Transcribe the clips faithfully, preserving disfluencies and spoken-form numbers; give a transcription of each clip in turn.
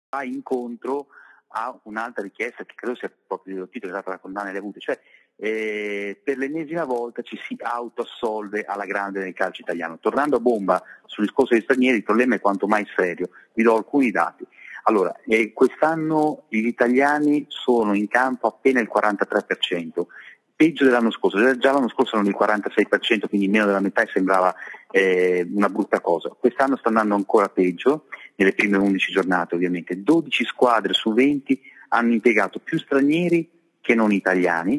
va incontro a un'altra richiesta che credo sia proprio il titolo esatto da condanna le avute, cioè eh, per l'ennesima volta ci si autoassolve alla grande nel calcio italiano. Tornando a bomba sul discorso degli stranieri, il problema è quanto mai serio. Vi do alcuni dati. Allora, eh, quest'anno gli italiani sono in campo appena il quarantatré per cento, peggio dell'anno scorso, già l'anno scorso erano il quarantasei per cento, quindi meno della metà, e sembrava eh, una brutta cosa. Quest'anno sta andando ancora peggio, nelle prime undici giornate ovviamente. dodici squadre su venti hanno impiegato più stranieri che non italiani.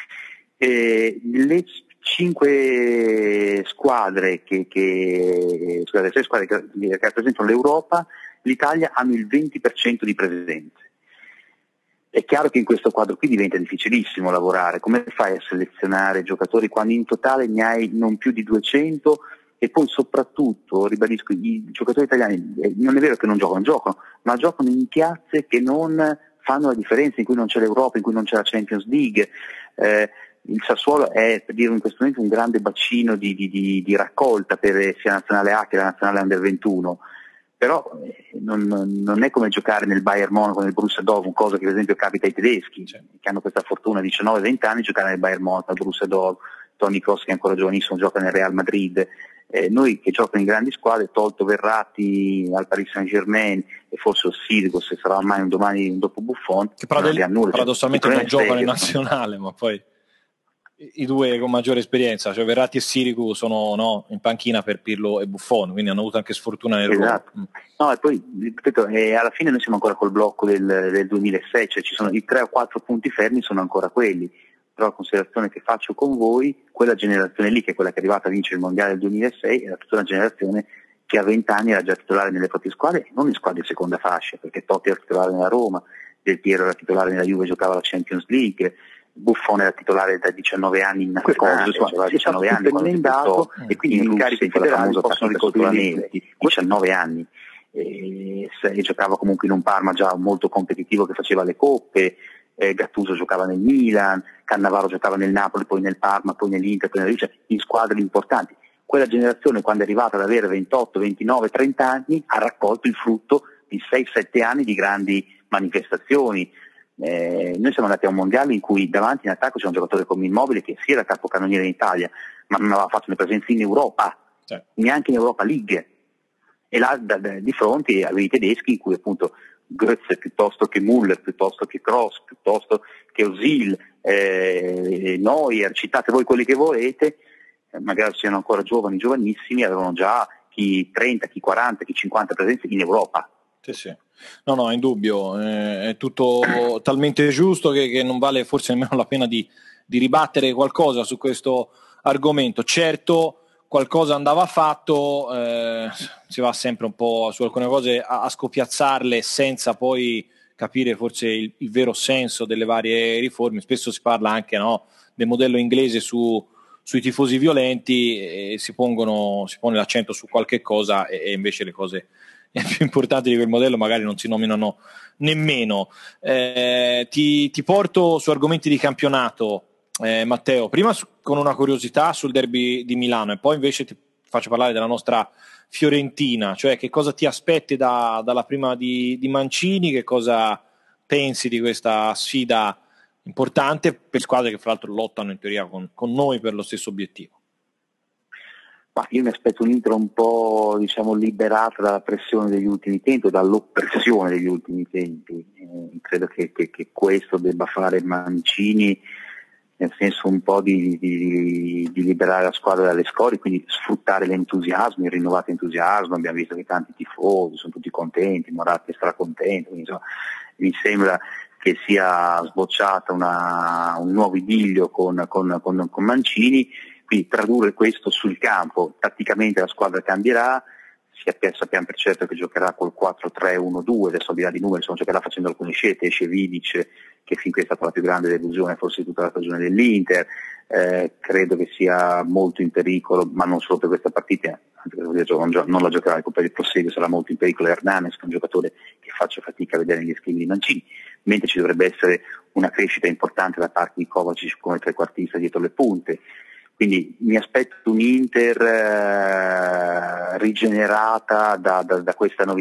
Eh, le cinque squadre che, che scusate, sei squadre che, che rappresentano l'Europa, l'Italia hanno il venti per cento di presenze. È chiaro che in questo quadro qui diventa difficilissimo lavorare. Come fai a selezionare giocatori quando in totale ne hai non più di duecento? E poi soprattutto, ribadisco, i giocatori italiani eh, non è vero che non giocano, giocano, ma giocano in piazze che non fanno la differenza, in cui non c'è l'Europa, in cui non c'è la Champions League. Eh, il Sassuolo è, per dire in questo momento, un grande bacino di, di, di, di raccolta per sia nazionale A che la nazionale Under ventuno, però eh, non, non è come giocare nel Bayern Monaco, nel Borussia Dortmund, cosa che per esempio capita ai tedeschi, cioè, che hanno questa fortuna a diciannove venti anni giocare nel Bayern Monaco, nel Borussia Dortmund. Toni Kroos, che è ancora giovanissimo, gioca nel Real Madrid. Eh, noi che giocano in grandi squadre, tolto Verratti al Paris Saint-Germain e forse Ossirico, se sarà mai un domani un dopo Buffon, che parad- nulla, paradossalmente cioè, non giocano in serio, nazionale, ma poi i due con maggiore esperienza, cioè Verratti e Sirigu, sono no, in panchina per Pirlo e Buffon, quindi hanno avuto anche sfortuna nel esatto. ruolo. No, e poi ripeto, eh, alla fine noi siamo ancora col blocco del, del duemilasei, cioè ci sono i tre o quattro punti fermi, sono ancora quelli. Però la considerazione che faccio con voi, quella generazione lì, che è quella che è arrivata a vincere il mondiale del duemilasei, era tutta una generazione che a venti anni era già titolare nelle proprie squadre, non in squadre di seconda fascia, perché Totti era titolare nella Roma, Del Piero era titolare nella Juve, giocava la Champions League, Buffon era titolare da diciannove anni in nazionale, cioè diciannove anni quando si portò, e quindi in incarichi federali possono ricostruire diciannove anni. E, e giocava comunque in un Parma già molto competitivo che faceva le coppe. Eh, Gattuso giocava nel Milan, Cannavaro giocava nel Napoli, poi nel Parma, poi nell'Inter, poi nella Juve, in squadre importanti. Quella generazione, quando è arrivata ad avere ventotto, ventinove, trenta anni, ha raccolto il frutto di sei sette anni di grandi manifestazioni. Eh, noi siamo andati a un mondiale in cui davanti in attacco c'era un giocatore come Immobile, che sì era capocannoniere in Italia, ma non aveva fatto le presenze in Europa, cioè, neanche in Europa League. E là da, da, di fronte avevi i tedeschi in cui appunto Götze piuttosto che Müller, piuttosto che Kroos, piuttosto che Özil, eh, Neuer, citate voi quelli che volete, eh, magari siano ancora giovani, giovanissimi, avevano già chi trenta, chi quaranta, chi cinquanta presenze in Europa. Sì, sì. No, no, è indubbio, eh, è tutto talmente giusto che, che non vale forse nemmeno la pena di, di ribattere qualcosa su questo argomento. Certo, qualcosa andava fatto, eh, si va sempre un po' su alcune cose a, a scopiazzarle senza poi capire forse il, il vero senso delle varie riforme. Spesso si parla anche, no, del modello inglese su, sui tifosi violenti e si pongono, si pone l'accento su qualche cosa e, e invece le cose più importanti di quel modello magari non si nominano nemmeno. Eh, ti, ti porto su argomenti di campionato, eh, Matteo, prima su, con una curiosità sul derby di Milano e poi invece ti faccio parlare della nostra Fiorentina, cioè che cosa ti aspetti da, dalla prima di, di Mancini, che cosa pensi di questa sfida importante per squadre che fra l'altro lottano in teoria con, con noi per lo stesso obiettivo. Ma io mi aspetto un'Inter un po', diciamo, liberata dalla pressione degli ultimi tempi, dall'oppressione degli ultimi tempi. Eh, credo che, che, che questo debba fare Mancini, nel senso un po' di, di, di liberare la squadra dalle scorie, quindi sfruttare l'entusiasmo, il rinnovato entusiasmo. Abbiamo visto che tanti tifosi sono tutti contenti, Moratti è stracontento, quindi insomma mi sembra che sia sbocciata una, un nuovo idillio con, con, con, con Mancini. Quindi tradurre questo sul campo, tatticamente la squadra cambierà, sappiamo per certo che giocherà col quattro tre uno due, adesso al di là di numeri, insomma, giocherà facendo alcune scelte, esce Vidic, che fin qui è stata la più grande delusione forse di tutta la stagione dell'Inter, eh, credo che sia molto in pericolo, ma non solo per questa partita, non la giocherà il Coppa del Proseguio, sarà molto in pericolo Hernanes, che è un giocatore che faccio fatica a vedere negli schemi di Mancini, mentre ci dovrebbe essere una crescita importante da parte di Kovacic come trequartista dietro le punte. Quindi mi aspetto un Inter eh, rigenerata da, da, da questa novità.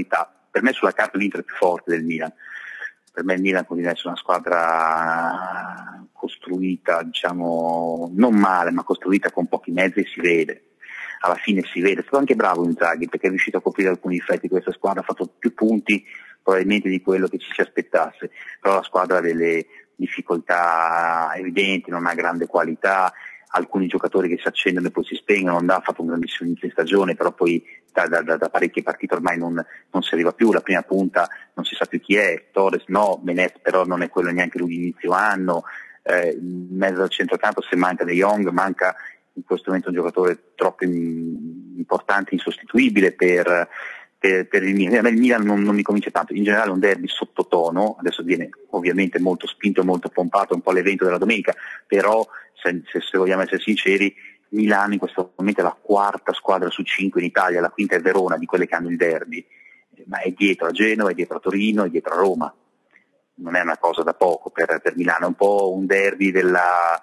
per me sulla carta l'Inter è più forte del Milan. Per me il Milan continua ad essere una squadra costruita, diciamo, non male, ma costruita con pochi mezzi e si vede. Alla fine si vede, è stato anche bravo Inzaghi perché è riuscito a coprire alcuni difetti di questa squadra, ha fatto più punti probabilmente di quello che ci si aspettasse, però la squadra ha delle difficoltà evidenti, non ha grande qualità, alcuni giocatori che si accendono e poi si spengono, non ha fatto un grandissimo inizio di stagione, però poi da, da, da parecchie partite ormai non, non si arriva più, la prima punta non si sa più chi è, Torres no, Menet però non è quello neanche lui di inizio anno, eh, in mezzo al centrocampo se manca De Jong, manca in questo momento un giocatore troppo in, importante, insostituibile per, per, per il Milan. Il Milan non, non mi convince tanto, in generale un derby sottotono, adesso viene ovviamente molto spinto, molto pompato, un po' l'evento della domenica, però se, se, se vogliamo essere sinceri, Milano in questo momento è la quarta squadra su cinque in Italia, la quinta è Verona di quelle che hanno il derby, ma è dietro a Genova, è dietro a Torino, è dietro a Roma, non è una cosa da poco per, per Milano, è un po' un derby della,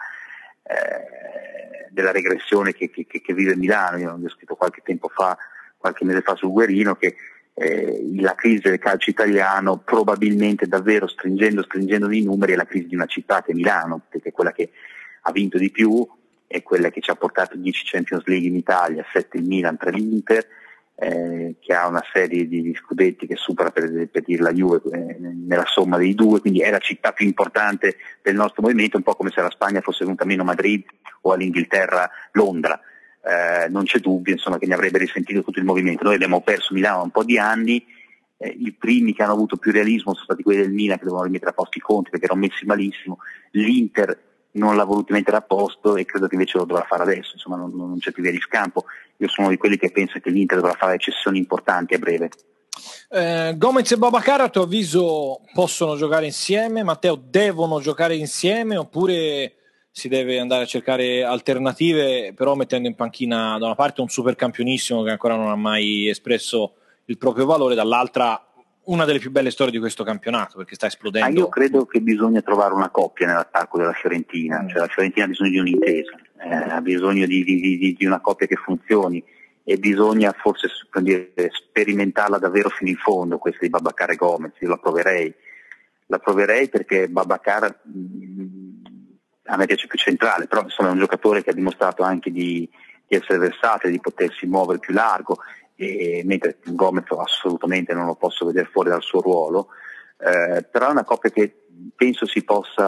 eh, della regressione che, che, che vive Milano. Io ho scritto qualche tempo fa, qualche mese fa sul Guerino che eh, la crisi del calcio italiano probabilmente davvero stringendo, stringendo i numeri è la crisi di una città che è Milano, perché è quella che ha vinto di più, è quella che ci ha portato dieci Champions League in Italia, sette il Milan, tre l'Inter, eh, che ha una serie di, di scudetti che supera per, per dire la Juve eh, nella somma dei due, quindi è la città più importante del nostro movimento, un po' come se la Spagna fosse venuta meno Madrid o all'Inghilterra Londra. Eh, non c'è dubbio insomma che ne avrebbe risentito tutto il movimento. Noi abbiamo perso Milano un po' di anni, eh, i primi che hanno avuto più realismo sono stati quelli del Milan che dovevano rimettere a posto i conti perché erano messi malissimo, l'Inter non l'ha voluto mettere a posto e credo che invece lo dovrà fare adesso, insomma non, non c'è più via di scampo. Io sono di quelli che pensa che l'Inter dovrà fare cessioni importanti a breve. eh, Gomez e Babacar a tuo avviso possono giocare insieme? Matteo, devono giocare insieme oppure si deve andare a cercare alternative, però mettendo in panchina da una parte un super campionissimo che ancora non ha mai espresso il proprio valore, dall'altra una delle più belle storie di questo campionato perché sta esplodendo. Ah, io credo che bisogna trovare una coppia nell'attacco della Fiorentina, mm. cioè la Fiorentina ha bisogno di un'intesa, eh, ha bisogno di, di, di, di una coppia che funzioni e bisogna forse dire, sperimentarla davvero fino in fondo, questa di Babacar e Gomez. Io la proverei, la proverei perché Babacar mh, a me piace più centrale, però insomma è un giocatore che ha dimostrato anche di, di essere versatile, di potersi muovere più largo, e mentre Gomez assolutamente non lo posso vedere fuori dal suo ruolo, eh, però è una coppia che penso si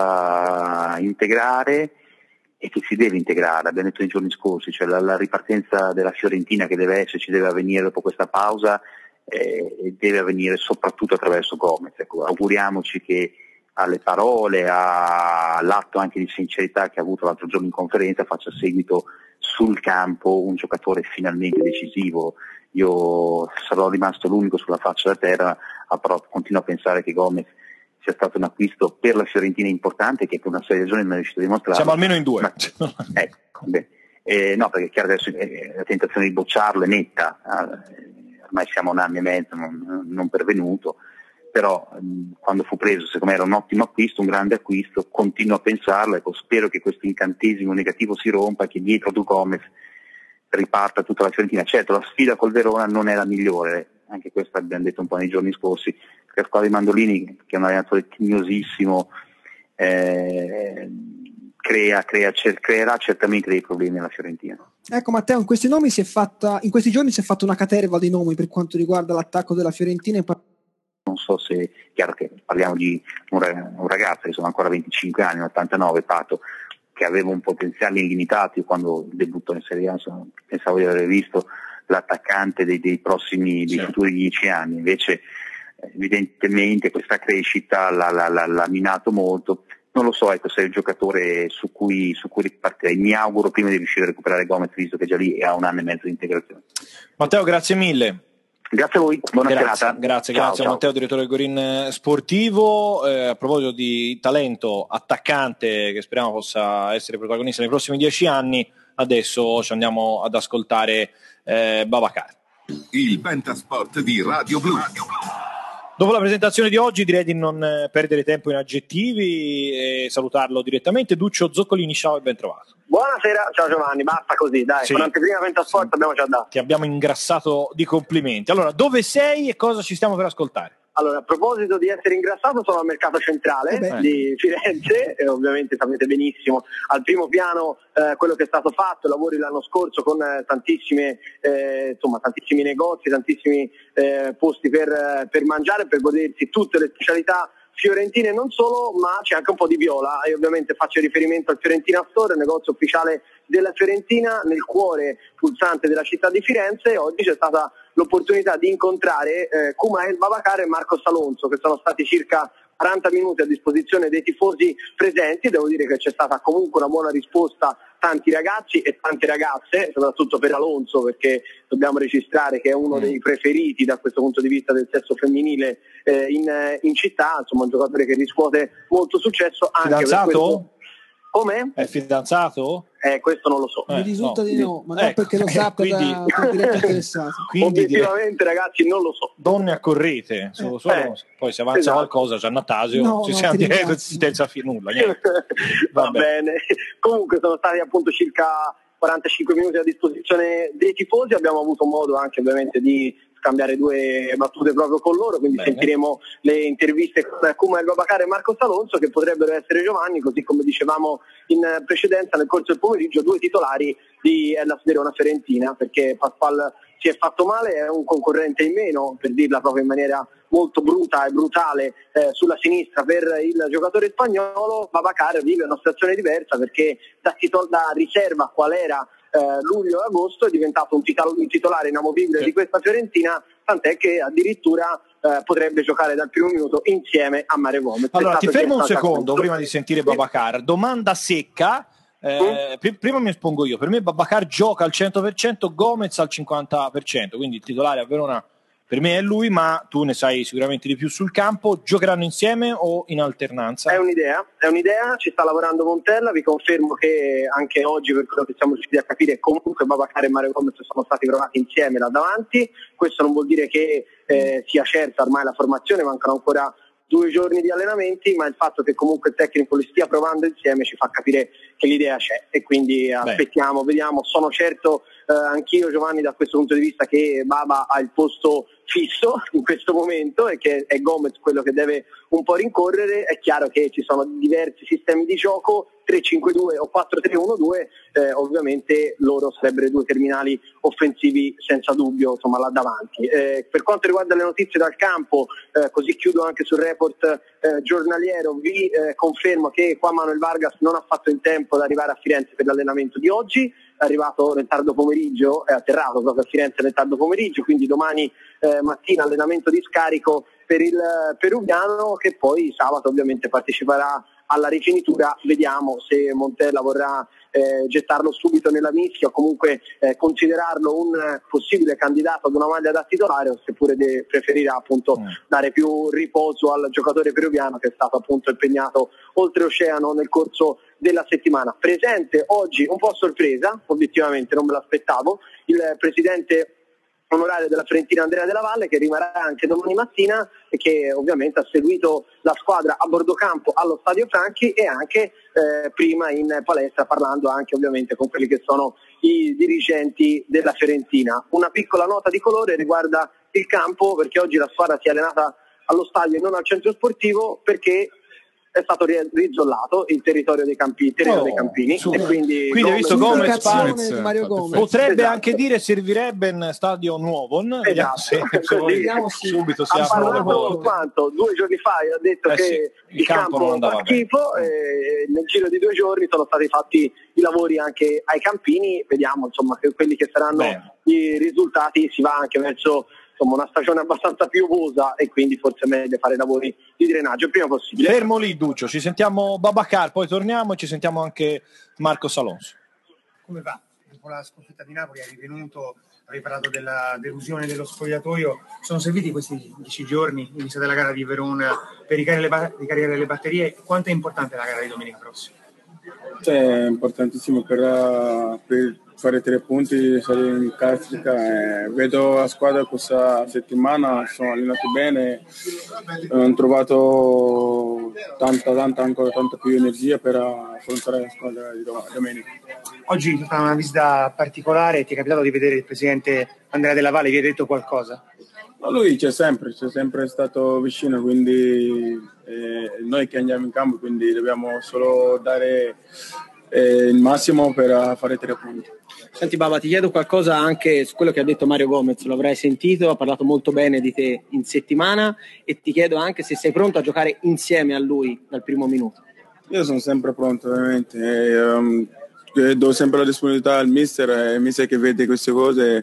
possa integrare e che si deve integrare, abbiamo detto nei giorni scorsi, cioè la, la ripartenza della Fiorentina che deve esserci, deve avvenire dopo questa pausa eh, e deve avvenire soprattutto attraverso Gomez. Ecco, auguriamoci che alle parole, all'atto anche di sincerità che ha avuto l'altro giorno in conferenza faccia seguito sul campo un giocatore finalmente decisivo. Io sarò rimasto l'unico sulla faccia della terra, però continuo a pensare che Gomez sia stato un acquisto per la Fiorentina importante che per una serie di ragioni non è riuscito a dimostrare. Siamo almeno in due. Ma, ecco, beh, eh, no, perché è chiaro adesso eh, la tentazione di bocciarlo è netta, eh, ormai siamo un anno e mezzo non, non pervenuto, però mh, quando fu preso secondo me era un ottimo acquisto, un grande acquisto, continuo a pensarlo, ecco, spero che questo incantesimo negativo si rompa e che dietro tu Gomez riparta tutta la Fiorentina. Certo la sfida col Verona non è la migliore, anche questo abbiamo detto un po' nei giorni scorsi, perché la squadra di Mandolini che è un allenatore tignosissimo eh, crea, crea, cer- creerà certamente dei problemi alla Fiorentina. Ecco Matteo, in questi nomi si è fatta, in questi giorni si è fatta una caterva di nomi per quanto riguarda l'attacco della Fiorentina in par- non so se, chiaro che parliamo di un, un ragazzo che sono ancora venticinque anni, ottantanove, Pato, che aveva un potenziale illimitato. Io quando debuttò in Serie A insomma, pensavo di aver visto l'attaccante dei, dei prossimi, dei certo. futuri dieci anni, invece evidentemente questa crescita l'ha, l'ha, l'ha minato molto. Non lo so, ecco, se è il giocatore su cui, su cui ripartirei. Mi auguro prima di riuscire a recuperare Gomez, visto che già lì è a un anno e mezzo di integrazione. Matteo, grazie mille. Grazie a voi, buona grazie, serata. Grazie, ciao, grazie ciao. a Matteo, direttore del Gorin Sportivo. Eh, a proposito di talento attaccante che speriamo possa essere protagonista nei prossimi dieci anni, adesso ci andiamo ad ascoltare eh, Babacar. Il Pentasport di Radio Blu. Dopo la presentazione di oggi direi di non perdere tempo in aggettivi e salutarlo direttamente. Duccio Zoccolini, ciao e ben trovato. Buonasera, ciao Giovanni, basta così, dai, sì. Con anteprima Ventasport sì. Abbiamo già dato. Ti abbiamo ingrassato di complimenti. Allora, dove sei e cosa ci stiamo per ascoltare? Allora, a proposito di essere ingrassato, sono al mercato centrale eh di Firenze e ovviamente sapete benissimo al primo piano eh, quello che è stato fatto, lavori l'anno scorso con eh, tantissime, eh, insomma, tantissimi negozi, tantissimi eh, posti per, per mangiare, per godersi tutte le specialità fiorentine e non solo, ma c'è anche un po' di viola e ovviamente faccio riferimento al Fiorentina Store, il negozio ufficiale della Fiorentina nel cuore pulsante della città di Firenze. Oggi c'è stata l'opportunità di incontrare eh, Kumail Babacar e Marcos Alonso, che sono stati circa quaranta minuti a disposizione dei tifosi presenti. Devo dire che c'è stata comunque una buona risposta, tanti ragazzi e tante ragazze, soprattutto per Alonso, perché dobbiamo registrare che è uno dei preferiti da questo punto di vista del sesso femminile eh, in, in città, insomma un giocatore che riscuote molto successo anche Fidanzato? per questo. Come? È fidanzato? Eh, questo non lo so. Mi risulta no. di no, ma non ecco, perché lo sappia quindi... da, da diretto interessato. Quindi obiettivamente dire... ragazzi non lo so. Donne accorrete, solo, solo, eh, poi se avanza esatto. qualcosa Giannattasio no, ci no, siamo diretto ringrazio. senza fi- nulla. Va, Va bene. Comunque sono stati appunto circa quarantacinque minuti a disposizione dei tifosi, abbiamo avuto modo anche ovviamente di scambiare due battute proprio con loro, quindi Bene. sentiremo le interviste con Kumail Babacar e Marcos Alonso, che potrebbero essere Giovanni, così come dicevamo in precedenza nel corso del pomeriggio, due titolari di Hellas Verona Fiorentina, perché Pasqual si è fatto male, è un concorrente in meno, per dirla proprio in maniera molto bruta e brutale eh, sulla sinistra per il giocatore spagnolo. Babacar vive una situazione diversa perché da, titol- da riserva qual era eh, luglio e agosto è diventato un, titolo- un titolare inamovibile sì. di questa Fiorentina, tant'è che addirittura eh, potrebbe giocare dal primo minuto insieme a Mario Gomez. Allora ti fermo un secondo prima di sentire Babacar, domanda secca. Eh, mm. Prima mi espongo io, per me Babacar gioca al cento per cento, Gomez al cinquanta per cento, quindi il titolare a Verona per me è lui, ma tu ne sai sicuramente di più sul campo. Giocheranno insieme o in alternanza? È un'idea, è un'idea, ci sta lavorando Montella, vi confermo che anche oggi, per quello che siamo riusciti a capire, comunque Babacar e Mario Gomez sono stati provati insieme là davanti. Questo non vuol dire che eh, sia certa ormai la formazione, mancano ancora due giorni di allenamenti, ma il fatto che comunque il tecnico li stia provando insieme ci fa capire che l'idea c'è e quindi Beh. aspettiamo, vediamo. Sono certo eh, anch'io, Giovanni, da questo punto di vista, che Baba ha il posto fisso in questo momento e che è Gomez quello che deve un po' rincorrere. È chiaro che ci sono diversi sistemi di gioco, tre cinque due o quattro tre uno due, eh, ovviamente loro sarebbero due terminali offensivi senza dubbio, insomma, là davanti. Eh, per quanto riguarda le notizie dal campo, eh, così chiudo anche sul report eh, giornaliero, vi eh, confermo che qua Manuel Vargas non ha fatto in tempo ad arrivare a Firenze per l'allenamento di oggi, è arrivato nel tardo pomeriggio, è atterrato proprio a Firenze nel tardo pomeriggio, quindi domani eh, mattina allenamento di scarico per il peruviano, che poi sabato ovviamente parteciperà alla rifinitura. Vediamo se Montella vorrà eh, gettarlo subito nella mischia o comunque eh, considerarlo un possibile candidato ad una maglia da titolare, o seppure de- preferirà appunto mm. dare più riposo al giocatore peruviano che è stato appunto impegnato oltreoceano nel corso della settimana. Presente oggi un po' a sorpresa, obiettivamente non me l'aspettavo, il presidente onorario della Fiorentina Andrea Della Valle, che rimarrà anche domani mattina e che ovviamente ha seguito la squadra a bordo campo allo Stadio Franchi e anche eh, prima in palestra, parlando anche ovviamente con quelli che sono i dirigenti della Fiorentina. Una piccola nota di colore riguarda il campo, perché oggi la squadra si è allenata allo stadio e non al centro sportivo, perché è stato rizollato il territorio dei, campi, il terreno oh, dei Campini su, e quindi, quindi hai visto Gomez, Gomez Mario Gomez. Potrebbe esatto. anche dire servirebbe in stadio nuovo, esatto. se, vediamo sì. subito si ha parlato quanto due giorni fa ha detto eh che sì, il, il campo, campo non fa schifo e nel giro di due giorni sono stati fatti i lavori anche ai Campini. Vediamo insomma che quelli che saranno Beh. i risultati. Si va anche verso insomma una stagione abbastanza piovosa e quindi forse è meglio fare i lavori di drenaggio il prima possibile. Fermo lì Duccio, ci sentiamo Babacar, poi torniamo e ci sentiamo anche Marcos Alonso. Come va? Dopo la sconfitta di Napoli hai rivenuto, hai parlato della delusione dello spogliatoio. Sono serviti questi dieci giorni, inizio della gara di Verona, per ricaricare le, ba- ricaricare le batterie? Quanto è importante la gara di domenica prossima? È importantissimo per, per fare tre punti, salire in classifica. Eh, vedo la squadra questa settimana, sono allenati bene, hanno trovato tanta, tanta, ancora tanta più energia per affrontare la squadra di domenica. Oggi è stata una visita particolare, ti è capitato di vedere il presidente Andrea Della Valle, vi ha detto qualcosa? Ma lui c'è sempre, c'è sempre stato vicino, quindi eh, noi che andiamo in campo, quindi dobbiamo solo dare eh, il massimo per fare tre punti. Senti Baba, ti chiedo qualcosa anche su quello che ha detto Mario Gomez, lo avrai sentito, ha parlato molto bene di te in settimana e ti chiedo anche se sei pronto a giocare insieme a lui dal primo minuto. Io sono sempre pronto, ovviamente. E, um, do sempre la disponibilità al mister, e il mister che vede queste cose.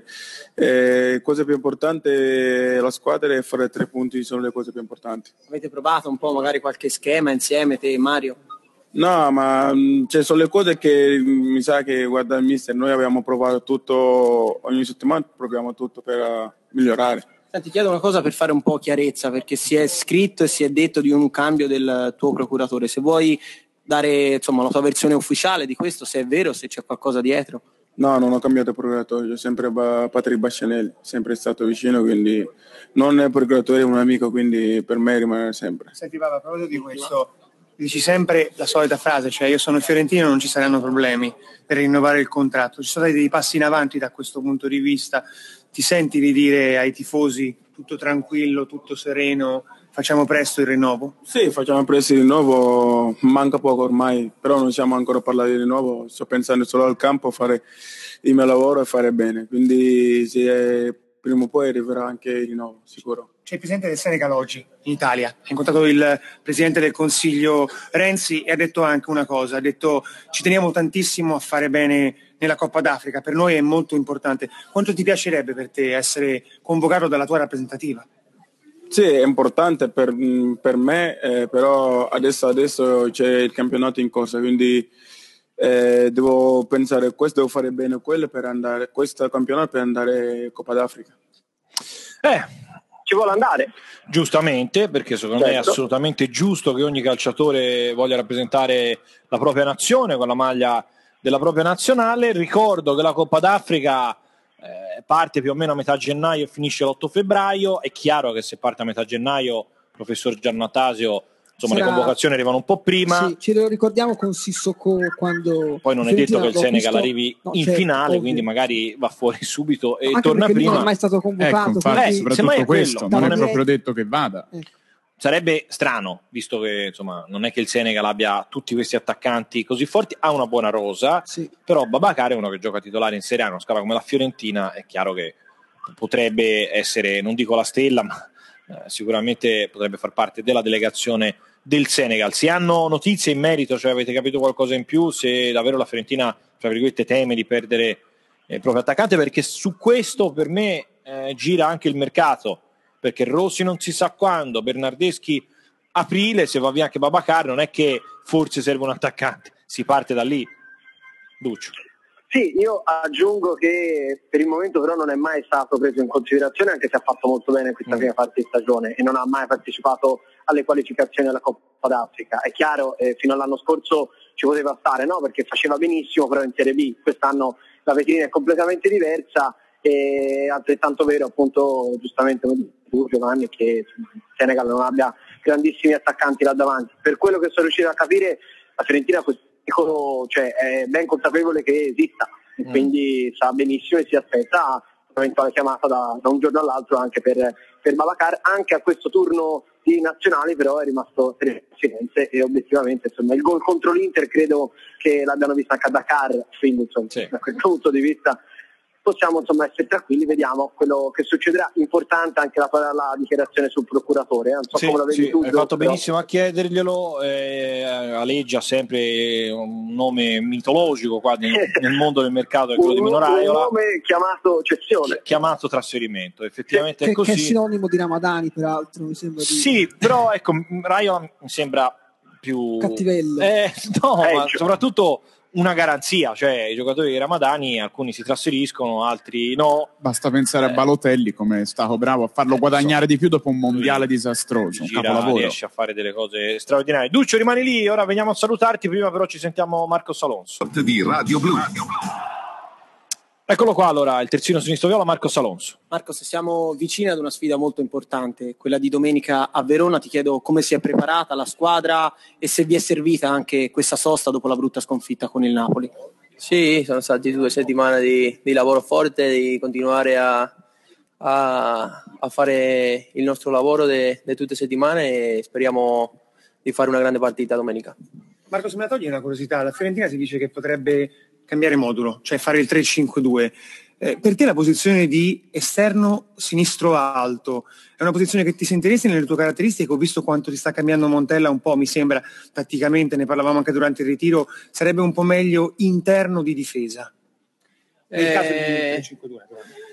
La cosa più importante è la squadra e fare tre punti sono le cose più importanti. Avete provato un po' magari qualche schema insieme, te e Mario? No, ma cioè, sono le cose che mi sa che guarda il mister, noi abbiamo provato tutto, ogni settimana proviamo tutto per uh, migliorare. Ti chiedo una cosa per fare un po' chiarezza, perché si è scritto e si è detto di un cambio del tuo procuratore. Se vuoi dare insomma la tua versione ufficiale di questo, se è vero, se c'è qualcosa dietro. No, non ho cambiato procuratore, ho sempre Patrick Bascianelli, sempre stato vicino, quindi non è procuratore, è un amico, quindi per me rimane sempre. Senti Baba, a proposito di questo, dici sempre la solita frase, cioè io sono fiorentino, non ci saranno problemi per rinnovare il contratto. Ci sono stati dei passi in avanti da questo punto di vista? Ti senti di dire ai tifosi tutto tranquillo, tutto sereno, facciamo presto il rinnovo? Sì, facciamo presto il rinnovo, manca poco ormai, però non siamo ancora a parlare di rinnovo, sto pensando solo al campo, fare il mio lavoro e fare bene, quindi se prima o poi arriverà anche il rinnovo, sicuro. C'è il presidente del Senegal oggi in Italia, ha incontrato il presidente del Consiglio Renzi e ha detto anche una cosa, ha detto ci teniamo tantissimo a fare bene nella Coppa d'Africa, per noi è molto importante. Quanto ti piacerebbe per te essere convocato dalla tua rappresentativa? Sì, è importante per, per me, eh, però adesso, adesso c'è il campionato in corsa, quindi eh, devo pensare questo, devo fare bene quello per andare, questo campionato per andare in Coppa d'Africa. Eh, ci vuole andare. Giustamente, perché secondo certo. me è assolutamente giusto che ogni calciatore voglia rappresentare la propria nazione con la maglia della propria nazionale. Ricordo che la Coppa d'Africa eh, parte più o meno a metà gennaio e finisce l'otto febbraio. È chiaro che se parte a metà gennaio, professor Giannattasio, insomma Sarà... le convocazioni arrivano un po' prima. Sì, ce lo ricordiamo con Sissoko quando... Poi non è detto che il Senegal visto... arrivi no, in certo, finale, ovvio. Quindi magari va fuori subito e no, torna prima. Non è mai stato convocato. Ecco, infatti, quindi... eh, soprattutto questo, non è proprio detto che vada. Ecco. Sarebbe strano, visto che insomma non è che il Senegal abbia tutti questi attaccanti così forti, ha una buona rosa, sì. Però Babacar è uno che gioca titolare in Serie A, una squadra come la Fiorentina, è chiaro che potrebbe essere, non dico la stella, ma eh, sicuramente potrebbe far parte della delegazione del Senegal. Si hanno notizie in merito, cioè avete capito qualcosa in più, se davvero la Fiorentina, tra virgolette, teme di perdere il proprio attaccante, perché su questo per me eh, gira anche il mercato. Perché Rossi non si sa quando, Bernardeschi aprile, se va via anche Babacar, non è che forse serve un attaccante, si parte da lì. Duccio. Sì, io aggiungo che per il momento però non è mai stato preso in considerazione, anche se ha fatto molto bene questa mm. prima parte di stagione e non ha mai partecipato alle qualificazioni alla Coppa d'Africa. È chiaro, eh, fino all'anno scorso ci poteva stare, no? Perché faceva benissimo, però in Serie B. Quest'anno la vetrina è completamente diversa. E altrettanto vero, appunto, giustamente tu Giovanni, che il Senegal non abbia grandissimi attaccanti là davanti. Per quello che sono riuscito a capire, la Fiorentina cioè, è ben consapevole che esista e mm. quindi sa benissimo e si aspetta un'eventuale chiamata da, da un giorno all'altro anche per, per Babacar. Anche a questo turno di nazionali però è rimasto in silenzio e obiettivamente insomma il gol contro l'Inter credo che l'abbiano visto anche a Dakar, quindi insomma, sì. Da questo punto di vista possiamo insomma essere tranquilli, vediamo quello che succederà. Importante anche la, la dichiarazione sul procuratore, eh? Non so sì, come la vedi sì, tu. Hai fatto però... benissimo a chiederglielo, eh, aleggia sempre un nome mitologico qua nel, nel mondo del mercato, è quello di Mino Raiola. Un nome chiamato cessione. Chiamato trasferimento, effettivamente che, è così. Che è sinonimo di Ramadani, peraltro, mi sembra. Di... Sì, però ecco, Raiola mi sembra più... cattivello. Eh, no, eh, ma cioè... soprattutto... una garanzia, cioè i giocatori di Ramadani alcuni si trasferiscono, altri no. Basta pensare eh. a Balotelli come è stato bravo a farlo guadagnare so. di più dopo un mondiale Lui disastroso, un gira, capolavoro. Riesce a fare delle cose straordinarie. Duccio, rimani lì, ora veniamo a salutarti, prima però ci sentiamo Marcos Alonso di Radio Blu. Eccolo qua allora, il terzino sinistro viola, Marcos Alonso. Marcos, siamo vicini ad una sfida molto importante, quella di domenica a Verona. Ti chiedo come si è preparata la squadra e se vi è servita anche questa sosta dopo la brutta sconfitta con il Napoli. Sì, sono state due settimane di, di lavoro forte, di continuare a, a, a fare il nostro lavoro di tutte le settimane e speriamo di fare una grande partita domenica. Marcos, me la togli una curiosità, la Fiorentina si dice che potrebbe cambiare modulo, cioè fare il tre cinque due. Eh, per te la posizione di esterno sinistro alto è una posizione che ti sentiresti nelle tue caratteristiche? Ho visto quanto ti sta cambiando Montella un po', mi sembra, tatticamente, ne parlavamo anche durante il ritiro, sarebbe un po' meglio interno di difesa nel eh, caso di tre cinque due.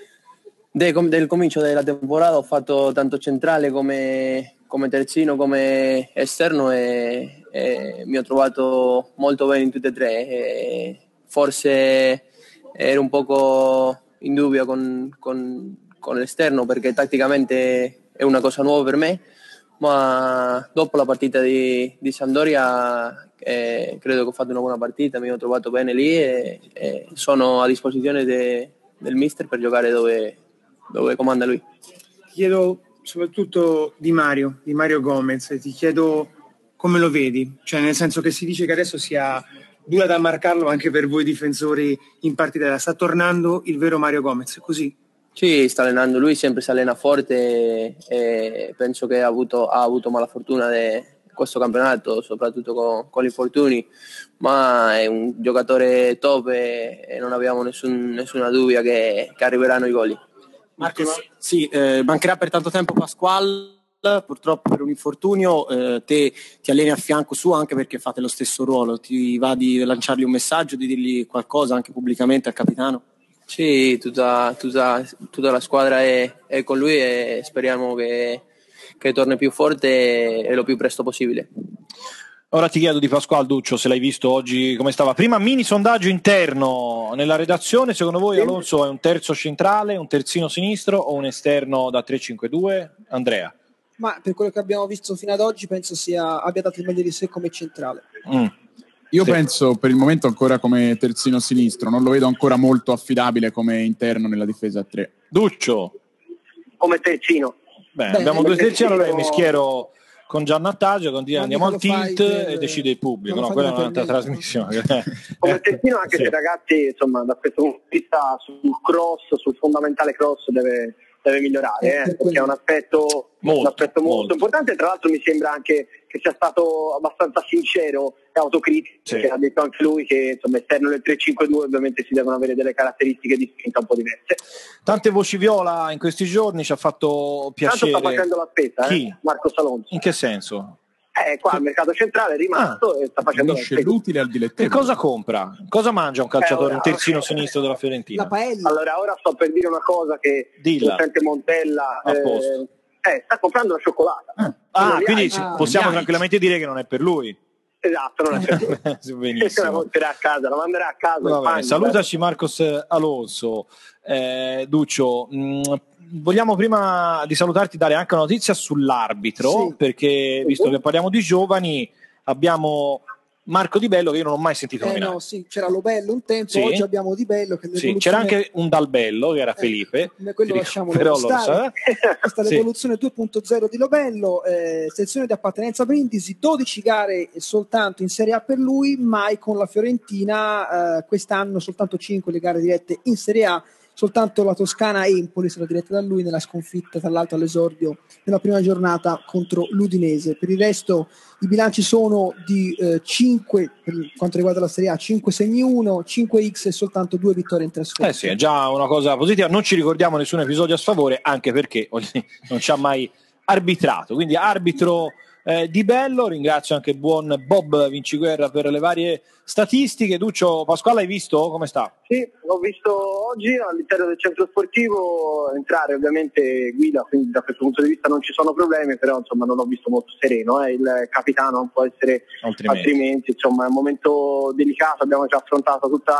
De, del comincio della temporata ho fatto tanto centrale come, come terzino, come esterno e, e mi ho trovato molto bene in tutte e tre. E forse ero un poco in dubbio con, con, con l'esterno perché tatticamente è una cosa nuova per me, ma dopo la partita di, di Sampdoria eh, credo che ho fatto una buona partita, mi ho trovato bene lì e, e sono a disposizione de, del mister per giocare dove, dove comanda lui. Ti chiedo soprattutto di Mario, di Mario Gomez, ti chiedo come lo vedi, cioè nel senso che si dice che adesso sia dura da marcarlo anche per voi difensori in partita, sta tornando il vero Mario Gomez, così? Sì, sta allenando, lui sempre si allena forte e penso che ha avuto, ha avuto mala fortuna di questo campionato, soprattutto con, con gli infortuni, ma è un giocatore top e, e non abbiamo nessun, nessuna dubbia che, che arriveranno i gol. Marcos, sì, eh, mancherà per tanto tempo Pasquale, purtroppo per un infortunio, eh, te ti alleni a fianco suo anche perché fate lo stesso ruolo, ti va di lanciargli un messaggio, di dirgli qualcosa anche pubblicamente al capitano? Sì, tutta, tutta, tutta la squadra è, è con lui e speriamo che, che torni più forte e lo più presto possibile. Ora ti chiedo di Pasquale Duccio se l'hai visto oggi come stava. Prima mini sondaggio interno nella redazione, secondo voi Alonso è un terzo centrale, un terzino sinistro o un esterno da tre cinque due? Andrea? Ma per quello che abbiamo visto fino ad oggi penso sia abbia dato il meglio di sé come centrale. Mm. Io sì. penso per il momento ancora come terzino sinistro, non lo vedo ancora molto affidabile come interno nella difesa a tre. Duccio? Come terzino. Beh, Beh, abbiamo due terzini, allora io mi terzino... schiero con Giannattagio, con dire andiamo al tilt per... e decide il pubblico, no, no, quella è un'altra trasmissione. Come terzino anche sì. se ragazzi, insomma, da questo punto di vista sul cross, sul fondamentale cross deve, deve migliorare, eh, eh, perché è un aspetto molto, un aspetto molto, molto importante. Tra l'altro mi sembra anche che sia stato abbastanza sincero e autocritico, sì. Perché ha detto anche lui che insomma esterno del tre cinque due ovviamente si devono avere delle caratteristiche di spinta un po' diverse. Tante voci viola in questi giorni, ci ha fatto piacere. Tanto sta facendo la spesa, Chi? Eh? Marcos Alonso. In che senso? Eh, qua al mercato centrale è rimasto ah, e sta facendo la spesa. L'utile al dilettevole. Che cosa compra? Cosa mangia un calciatore, eh, ora, un terzino sinistro della Fiorentina? La paella. Allora ora sto per dire una cosa che sente Montella eh, eh, sta comprando la cioccolata. Ah, ah quindi ah, possiamo ah, tranquillamente dire che non è per lui. Esatto, non è per lui. La porterà a casa, la manderà a casa. Vabbè, Spagna, salutaci Marcos Alonso. eh, Duccio, mh, vogliamo prima di salutarti dare anche una notizia sull'arbitro, sì. Perché visto che parliamo di giovani abbiamo Marco Di Bello che io non ho mai sentito eh nominare. No, sì, c'era Lo Bello un tempo, sì. Oggi abbiamo Di Bello che sì, c'era anche un Dal Bello che era eh, Felipe, quello lasciamolo stare. Questa è l'evoluzione sì. due punto zero di Lo Bello, eh, selezione di appartenenza Brindisi, dodici gare soltanto in Serie A per lui, mai con la Fiorentina, eh, quest'anno soltanto cinque le gare dirette in Serie A. Soltanto la Toscana Empoli sarà diretta da lui nella sconfitta, tra l'altro all'esordio nella prima giornata contro l'Udinese. Per il resto i bilanci sono di eh, cinque per quanto riguarda la Serie A, cinque segni uno, cinque x e soltanto due vittorie in tre sconfitte. Eh sì, è già una cosa positiva. Non ci ricordiamo nessun episodio a sfavore, anche perché non ci ha mai arbitrato. Quindi arbitro eh, Di Bello, ringrazio anche buon Bob Vinciguerra per le varie statistiche. Duccio, Pasquale, hai visto come sta? Sì, l'ho visto oggi all'interno del centro sportivo entrare, ovviamente guida, quindi da questo punto di vista non ci sono problemi, però insomma non l'ho visto molto sereno, eh. Il capitano non può essere altrimenti. altrimenti, insomma è un momento delicato, abbiamo già affrontato tutta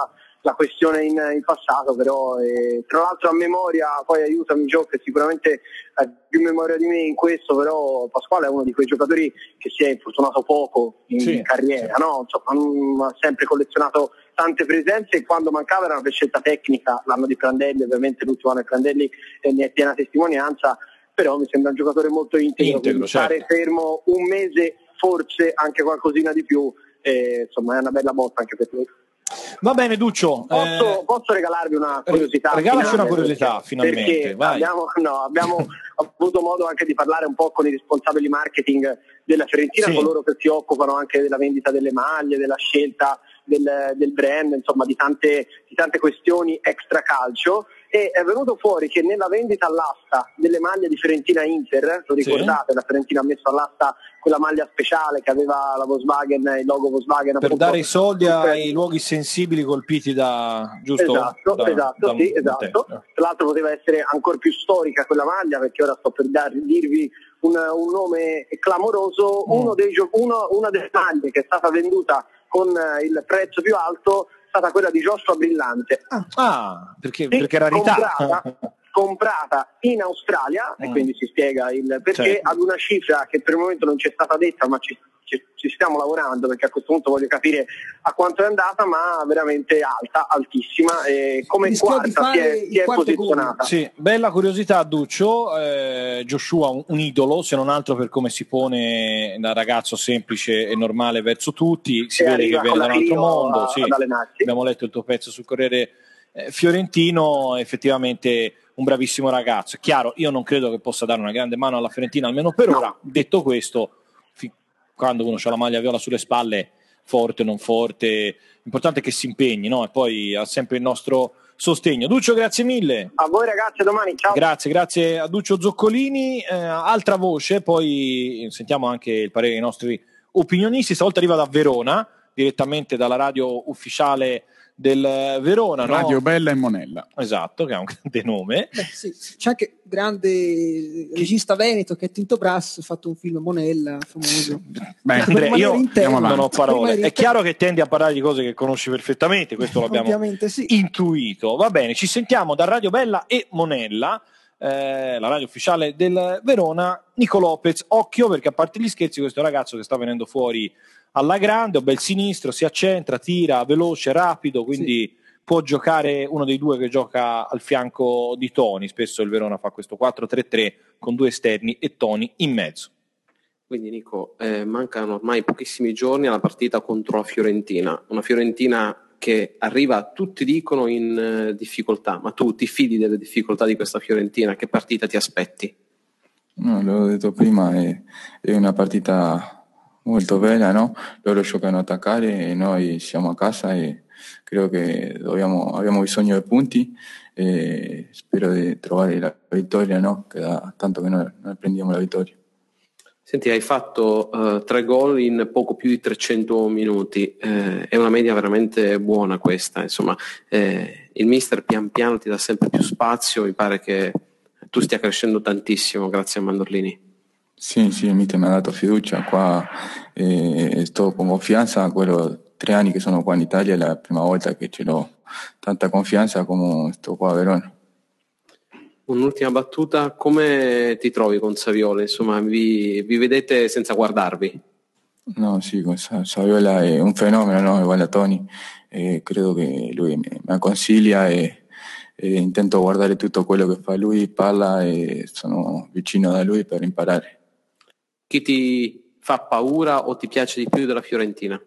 la questione in, in passato, però eh, tra l'altro a memoria, poi aiutami Gio che sicuramente ha più memoria di me in questo, però Pasquale è uno di quei giocatori che si è infortunato poco in sì, carriera, sì. no? Insomma, ha sempre collezionato tante presenze e quando mancava era una scelta tecnica, l'anno di Prandelli ovviamente, l'ultimo anno di Prandelli eh, ne è piena testimonianza, però mi sembra un giocatore molto integro, integro stare certo. fermo un mese, forse anche qualcosina di più, eh, insomma è una bella botta anche per lui. Va bene Duccio, posso, eh, posso regalarvi una curiosità? Regalaci finale, una curiosità perché, finalmente, perché vai. abbiamo, no, abbiamo avuto modo anche di parlare un po' con i responsabili marketing della Fiorentina, sì. coloro che si occupano anche della vendita delle maglie, della scelta del, del brand, insomma di tante, di tante questioni extra calcio, e è venuto fuori che nella vendita all'asta delle maglie di Fiorentina Inter, lo ricordate, sì. La Fiorentina ha messo all'asta quella maglia speciale che aveva la Volkswagen, il logo Volkswagen per appunto, dare i soldi ai per... luoghi sensibili colpiti da giusto? Esatto, da, esatto, da, sì, da esatto. Tra l'altro poteva essere ancora più storica quella maglia, perché ora sto per dar, dirvi un, un nome clamoroso, mm. uno dei gio- uno, una delle maglie che è stata venduta con il prezzo più alto è stata quella di Joshua Brillante. Ah, ah perché, sì, perché rarità. Comprata, comprata in Australia, mm. e quindi si spiega il perché, certo. Ad una cifra che per il momento non ci è stata detta, ma ci, ci, ci stiamo lavorando, perché a questo punto voglio capire a quanto è andata, ma veramente alta, altissima, e come Rischia quarta si è, si è posizionata. Sì, bella curiosità Duccio, eh, Joshua un, un idolo, se non altro per come si pone da ragazzo semplice e normale verso tutti, si e vede che viene da un altro mondo, a, sì. Allenarsi. Abbiamo letto il tuo pezzo sul Corriere eh, Fiorentino, effettivamente un bravissimo ragazzo. Chiaro, io non credo che possa dare una grande mano alla Fiorentina, almeno per no. ora. Detto questo, fi- quando uno ha la maglia viola sulle spalle, forte o non forte, l'importante è che si impegni, no? E poi ha sempre il nostro sostegno. Duccio, grazie mille. A voi ragazzi, a domani, ciao. Grazie, grazie a Duccio Zoccolini. Eh, altra voce, poi sentiamo anche il parere dei nostri opinionisti. Stavolta arriva da Verona, direttamente dalla radio ufficiale del Verona, Radio no? Bella e Monella. Esatto, che ha un grande nome. Beh, sì, c'è anche grande regista veneto che è Tinto Brass, ha fatto un film Monella famoso. Beh, Andrea, io non ho parole. È chiaro che tendi a parlare di cose che conosci perfettamente, questo l'abbiamo sì. intuito. Va bene, ci sentiamo da Radio Bella e Monella, eh, la radio ufficiale del Verona. Nico Lopez, occhio, perché a parte gli scherzi questo ragazzo che sta venendo fuori alla grande, un bel sinistro, si accentra, tira, veloce, rapido, quindi sì. Può giocare uno dei due che gioca al fianco di Toni. Spesso il Verona fa questo quattro tre tre con due esterni e Toni in mezzo. Quindi Nico, eh, mancano ormai pochissimi giorni alla partita contro la Fiorentina, una Fiorentina che arriva, tutti dicono, in eh, difficoltà, ma tu ti fidi delle difficoltà di questa Fiorentina? Che partita ti aspetti? No, l'ho detto prima, è, è una partita molto bella, no? Loro giocano a attaccare e noi siamo a casa e credo che dobbiamo, abbiamo bisogno di punti e spero di trovare la vittoria, no? Che da tanto che noi, noi prendiamo la vittoria. Senti, hai fatto uh, tre gol in poco più di trecento minuti, eh, è una media veramente buona questa, insomma, eh, il mister pian piano ti dà sempre più spazio, mi pare che tu stia crescendo tantissimo grazie a Mandorlini. Sì, sì, il mister mi ha dato fiducia qua, eh, sto con confianza, quello tre anni che sono qua in Italia è la prima volta che ce l'ho tanta confianza come sto qua a Verona. Un'ultima battuta, come ti trovi con Saviola? Insomma, vi, vi vedete senza guardarvi? No, sì, con Saviola è un fenomeno, no? Igual a Toni, eh, credo che lui mi, mi consiglia e, e intento guardare tutto quello che fa lui, parla e sono vicino da lui per imparare. Chi ti fa paura o ti piace di più della Fiorentina?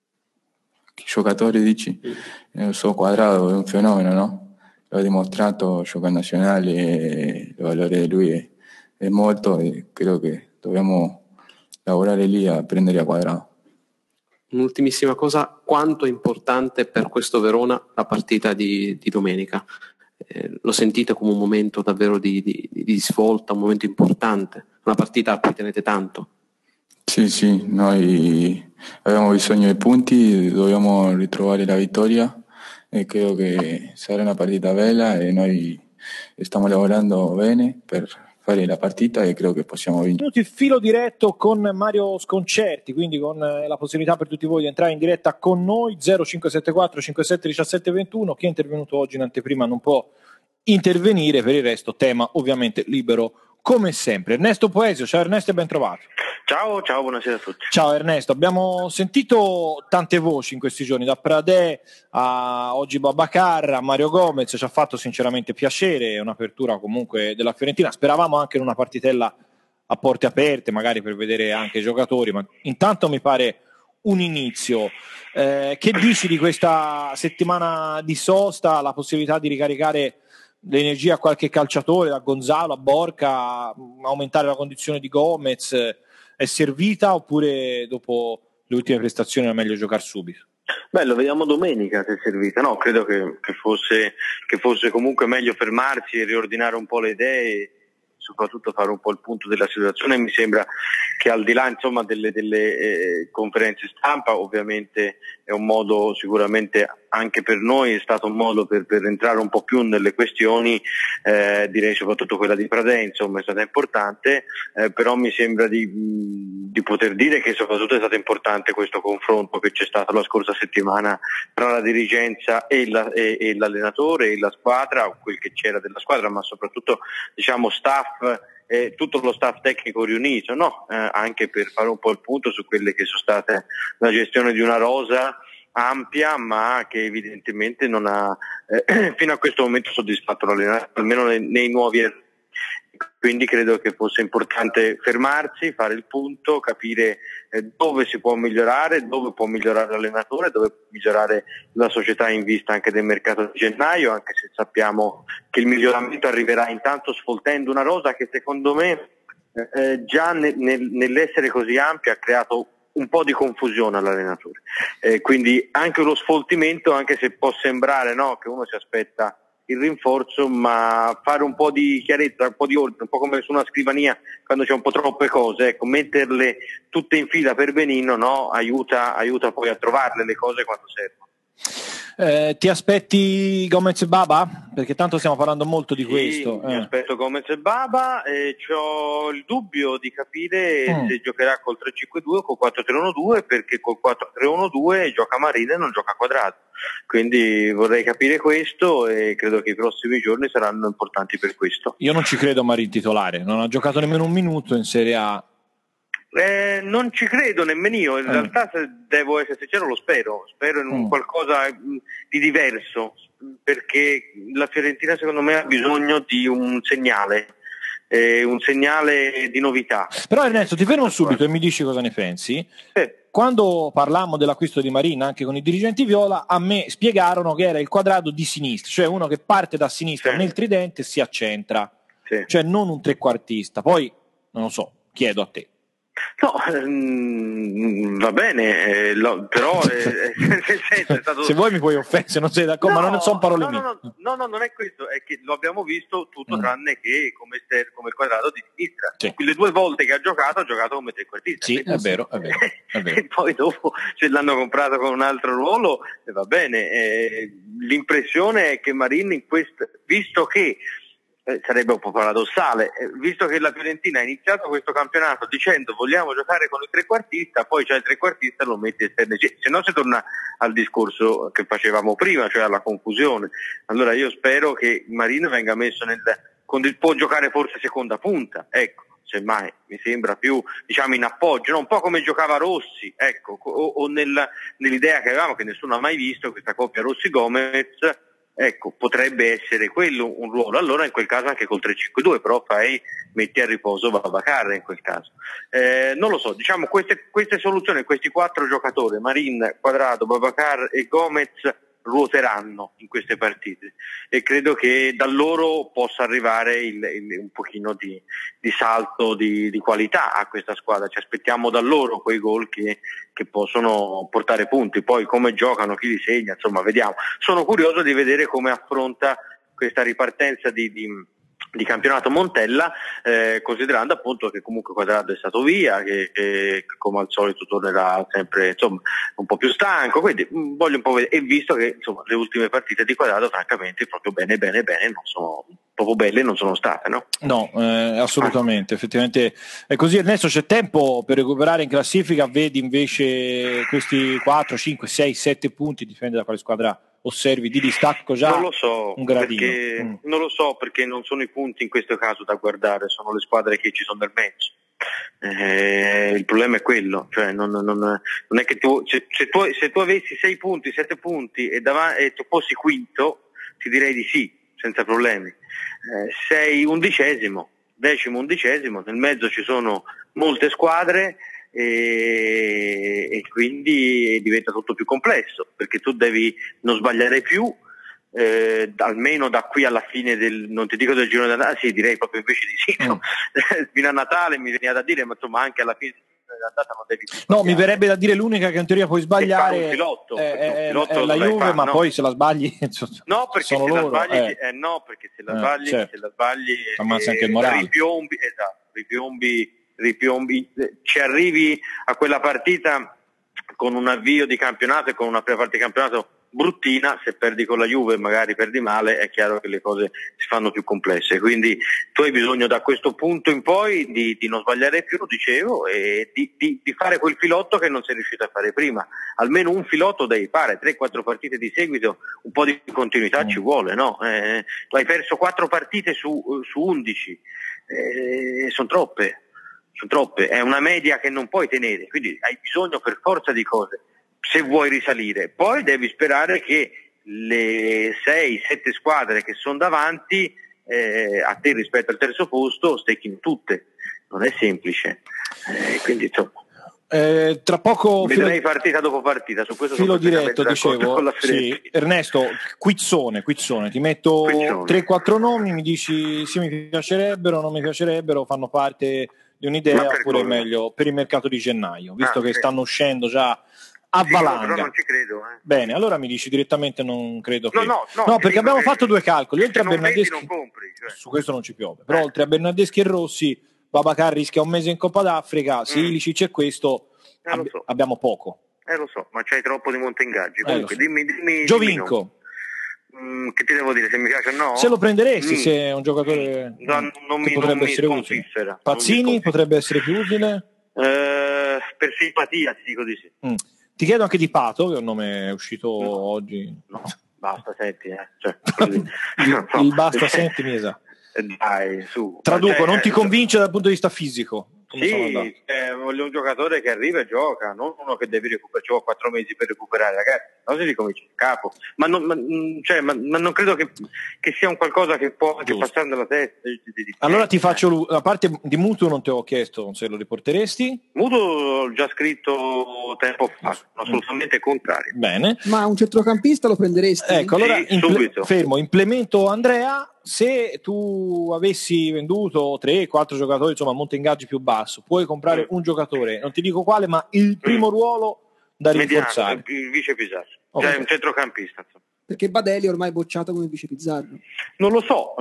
Che giocatore dici? Mm. Io so Quadrado, è un fenomeno, no? L'ho dimostrato, gioca in nazionale e il valore di lui è, è molto e credo che dobbiamo lavorare lì a prendere a Quadrado. Un'ultimissima cosa, quanto è importante per questo Verona la partita di, di domenica? Eh, lo sentite come un momento davvero di, di, di svolta, un momento importante, una partita a cui tenete tanto? Sì, sì, noi abbiamo bisogno di punti, dobbiamo ritrovare la vittoria e credo che sarà una partita bella e noi stiamo lavorando bene per fare la partita e credo che possiamo vincere. Il filo diretto con Mario Sconcerti, quindi con la possibilità per tutti voi di entrare in diretta con noi. Zero cinque sette quattro cinquantasette diciassette ventuno. Chi è intervenuto oggi in anteprima non può intervenire, per il resto tema ovviamente libero come sempre. Ernesto Poesio, ciao Ernesto e ben trovato. Ciao, ciao, buonasera a tutti. Ciao Ernesto, abbiamo sentito tante voci in questi giorni, da Pradè a oggi Babacar, a Mario Gomez, ci ha fatto sinceramente piacere, è un'apertura comunque della Fiorentina, speravamo anche in una partitella a porte aperte, magari per vedere anche i giocatori, ma intanto mi pare un inizio. Eh, che dici di questa settimana di sosta, la possibilità di ricaricare l'energia a qualche calciatore, da Gonzalo a Borca, aumentare la condizione di Gomez? È servita oppure dopo le ultime prestazioni è meglio giocare subito? Beh, lo vediamo domenica se è servita. No, credo che, che, fosse, che fosse comunque meglio fermarsi e riordinare un po' le idee, soprattutto fare un po' il punto della situazione. Mi sembra che al di là insomma delle, delle eh, conferenze stampa, ovviamente è un modo, sicuramente anche per noi è stato un modo per, per entrare un po' più nelle questioni, eh, direi soprattutto quella di Pradè, insomma è stata importante, eh, però mi sembra di, di poter dire che soprattutto è stato importante questo confronto che c'è stato la scorsa settimana tra la dirigenza e, la, e, e l'allenatore e la squadra, o quel che c'era della squadra, ma soprattutto diciamo staff, eh, tutto lo staff tecnico riunito, no? eh, anche per fare un po' il punto su quelle che sono state la gestione di una rosa ampia, ma che evidentemente non ha eh, fino a questo momento soddisfatto l'allenatore, almeno nei, nei nuovi. Quindi credo che fosse importante fermarsi, fare il punto, capire eh, dove si può migliorare, dove può migliorare l'allenatore, dove può migliorare la società in vista anche del mercato di gennaio, anche se sappiamo che il miglioramento arriverà intanto sfoltendo una rosa che secondo me eh, già ne, nel, nell'essere così ampia ha creato un po' di confusione all'allenatore, eh, quindi anche lo sfoltimento, anche se può sembrare no, che uno si aspetta il rinforzo, ma fare un po' di chiarezza, un po' di ordine, un po' come su una scrivania quando c'è un po' troppe cose, ecco, metterle tutte in fila per benino no, aiuta, aiuta poi a trovarle le cose quando servono. Eh, ti aspetti Gomez e Baba? Perché tanto stiamo parlando molto di sì, questo. Mi eh. aspetto Gomez e Baba, e ho il dubbio di capire mm. se giocherà col tre cinque due o col quattro tre uno due, perché col quattro tre uno due gioca Marin e non gioca Quadrato. Quindi vorrei capire questo e credo che i prossimi giorni saranno importanti per questo. Io non ci credo Marin titolare, non ha giocato nemmeno un minuto in Serie A. Eh, non ci credo nemmeno io, in mm. realtà se devo essere sincero lo spero, spero in un mm. qualcosa di diverso, perché la Fiorentina secondo me ha bisogno di un segnale, eh, un segnale di novità. Però Ernesto ti fermo subito e mi dici cosa ne pensi. Sì. Quando parlammo dell'acquisto di Marin anche con i dirigenti viola, a me spiegarono che era il Quadrato di sinistra, cioè uno che parte da sinistra sì. nel tridente e si accentra, sì. cioè non un trequartista. Poi non lo so, chiedo a te. No, ehm, va bene, eh, lo, però eh, nel senso, è stato... se vuoi mi puoi offendere, se non sei d'accordo, no, ma non sono parole no, mie. No, no, no, no, non è questo, è che lo abbiamo visto tutto mm. tranne che come, ster, come il Quadrato di sinistra. Sì. Le due volte che ha giocato, ha giocato come trequartista. Sì, è vero, è vero, è vero. E poi dopo se l'hanno comprato con un altro ruolo, eh, va bene. Eh, l'impressione è che Marin in questo, visto che Eh, sarebbe un po' paradossale, eh, visto che la Fiorentina ha iniziato questo campionato dicendo vogliamo giocare con il trequartista, poi c'è il trequartista lo mette esterno, se no si torna al discorso che facevamo prima, cioè alla confusione. Allora io spero che Marin venga messo nel, può giocare forse seconda punta, ecco, semmai mi sembra più diciamo in appoggio, no? Un po' come giocava Rossi, ecco, o, o nel, nell'idea che avevamo, che nessuno ha mai visto, questa coppia Rossi-Gomez. Ecco, potrebbe essere quello un ruolo, allora in quel caso anche col tre cinque due, però fai, metti a riposo Babacar in quel caso. Eh, non lo so, diciamo queste, queste soluzioni, questi quattro giocatori, Marin, Quadrato, Babacar e Gomez, ruoteranno in queste partite e credo che da loro possa arrivare il, il, un pochino di, di salto di, di qualità a questa squadra. Ci aspettiamo da loro quei gol che, che possono portare punti, poi come giocano, chi li segna, insomma vediamo. Sono curioso di vedere come affronta questa ripartenza di, di di campionato Montella, eh, considerando appunto che comunque Quadrato è stato via, che, che come al solito tornerà sempre insomma un po' più stanco, quindi voglio un po' vedere, e visto che insomma le ultime partite di Quadrato francamente proprio bene bene bene non sono proprio belle non sono state, no? No, eh, assolutamente, effettivamente è così. Ernesto, c'è tempo per recuperare in classifica, vedi invece questi quattro, cinque, sei, sette punti, dipende da quale squadra osservi, di distacco già non lo so, un gradino. Perché, mm. non lo so perché non sono i punti in questo caso da guardare, sono le squadre che ci sono nel mezzo. Eh, il problema è quello, cioè non, non, non è che tu se, se tu se tu avessi sei punti, sette punti e, dav- e tu fossi quinto, ti direi di sì, senza problemi. Eh, sei undicesimo, decimo, undicesimo, nel mezzo ci sono molte squadre e, e quindi diventa tutto più complesso, perché tu devi non sbagliare più. Eh, almeno da qui alla fine del, non ti dico del girone da Natale, sì, direi proprio invece di sì, no? mm. fino a Natale mi veniva da dire, ma insomma anche alla fine dell'andata non devi più no, mi verrebbe da dire l'unica che in teoria puoi sbagliare un filotto, è, è, un filotto è la Juve, fare, ma no? poi se la sbagli no, perché sono se loro, la sbagli eh. Eh, no, perché se la Eh, sbagli, certo. se la sbagli ammazza eh, anche il morale. ripiombi, esatto, ripiombi, ripiombi, eh, ci arrivi a quella partita con un avvio di campionato e con una prima parte di campionato bruttina. Se perdi con la Juve magari perdi male, è chiaro che le cose si fanno più complesse, quindi tu hai bisogno da questo punto in poi di, di non sbagliare più, dicevo, e di, di, di fare quel filotto che non sei riuscito a fare prima. Almeno un filotto devi fare, tre quattro partite di seguito, un po' di continuità mm. ci vuole, no? Eh, tu hai perso quattro partite su, su undici, eh, sono troppe, sono troppe, è una media che non puoi tenere, quindi hai bisogno per forza di cose, se vuoi risalire. Poi devi sperare che le sei sette squadre che sono davanti eh, a te rispetto al terzo posto stecchino tutte, non è semplice, eh, quindi insomma eh, tra poco vedrei filo... partita dopo partita, su questo filo sono diretto, dicevo. Sì. Ernesto, quizzone, quizzone, ti metto tre quattro nomi, mi dici sì, mi piacerebbero, non mi piacerebbero, fanno parte di un'idea, oppure è meglio per il mercato di gennaio, visto ah, che sì. stanno uscendo già a valanga. Sì, no, però non ci credo, eh. Bene, allora mi dici direttamente non credo che... No, no, no, no perché abbiamo fatto due calcoli, oltre a non Bernardeschi... vedi, non compri, cioè. Su questo non ci piove, però eh. oltre a Bernardeschi e Rossi, Babacar rischia un mese in Coppa d'Africa, se mm. Ilicic è questo, eh, ab- so. abbiamo poco. Eh lo so, ma c'hai troppo di monte ingaggi. Comunque, eh, so. dimmi, dimmi... Giovinco. Dimmi no. mm, che ti devo dire, se mi piace o no? Se lo prenderesti, mm. se è un giocatore mm. non, non che mi, potrebbe non essere mi utile. Pazzini potrebbe essere più utile? Eh, per simpatia ti dico di sì. Mm. Ti chiedo anche di Pato, che è un nome uscito no. oggi. No, basta, senti, eh. Cioè, il, no. il basta, senti, Misa. Dai, su. Traduco, cioè, non ti convince dal punto di vista fisico? Sì, eh, voglio un giocatore che arriva e gioca, non uno che devi recuperare, ci vuole quattro mesi per recuperare, ragazzi, non si ricomincia da capo. Ma non, ma, cioè, ma, ma non credo che, che sia un qualcosa che può anche passare nella testa. Di, di, di, allora ti faccio la parte di Mutu, non ti ho chiesto se lo riporteresti. Mutu l'ho già scritto tempo fa, assolutamente contrario. Bene. Ma un centrocampista lo prenderesti? Ecco, allora sì, imple- subito. fermo, implemento Andrea. Se tu avessi venduto tre quattro giocatori, insomma, a monte ingaggi più basso, puoi comprare mm. un giocatore, non ti dico quale, ma il primo mm. ruolo da rinforzare. Mediano, il vice Pizarro, okay. Cioè un centrocampista. Insomma. Perché Badelli ormai è bocciato come vice Pizarro. Non lo so,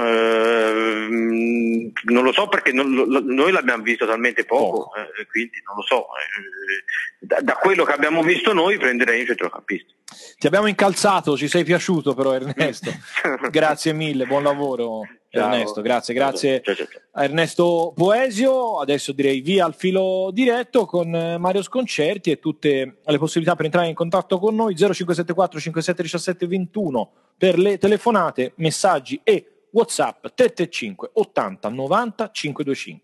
ehm, non lo so perché non, lo, noi l'abbiamo visto talmente poco, poco. Eh, quindi non lo so. Eh, da, da quello che abbiamo visto noi prenderei un centrocampista. Ti abbiamo incalzato, ci sei piaciuto però Ernesto. Grazie mille, buon lavoro. Ciao. Ernesto, grazie, grazie ciao, ciao, ciao. a Ernesto Poesio. Adesso direi via al filo diretto con Mario Sconcerti e tutte le possibilità per entrare in contatto con noi. Zero cinque sette quattro cinque sette uno sette due uno per le telefonate, messaggi e WhatsApp tre tre cinque ottanta novanta cinquecentoventicinque.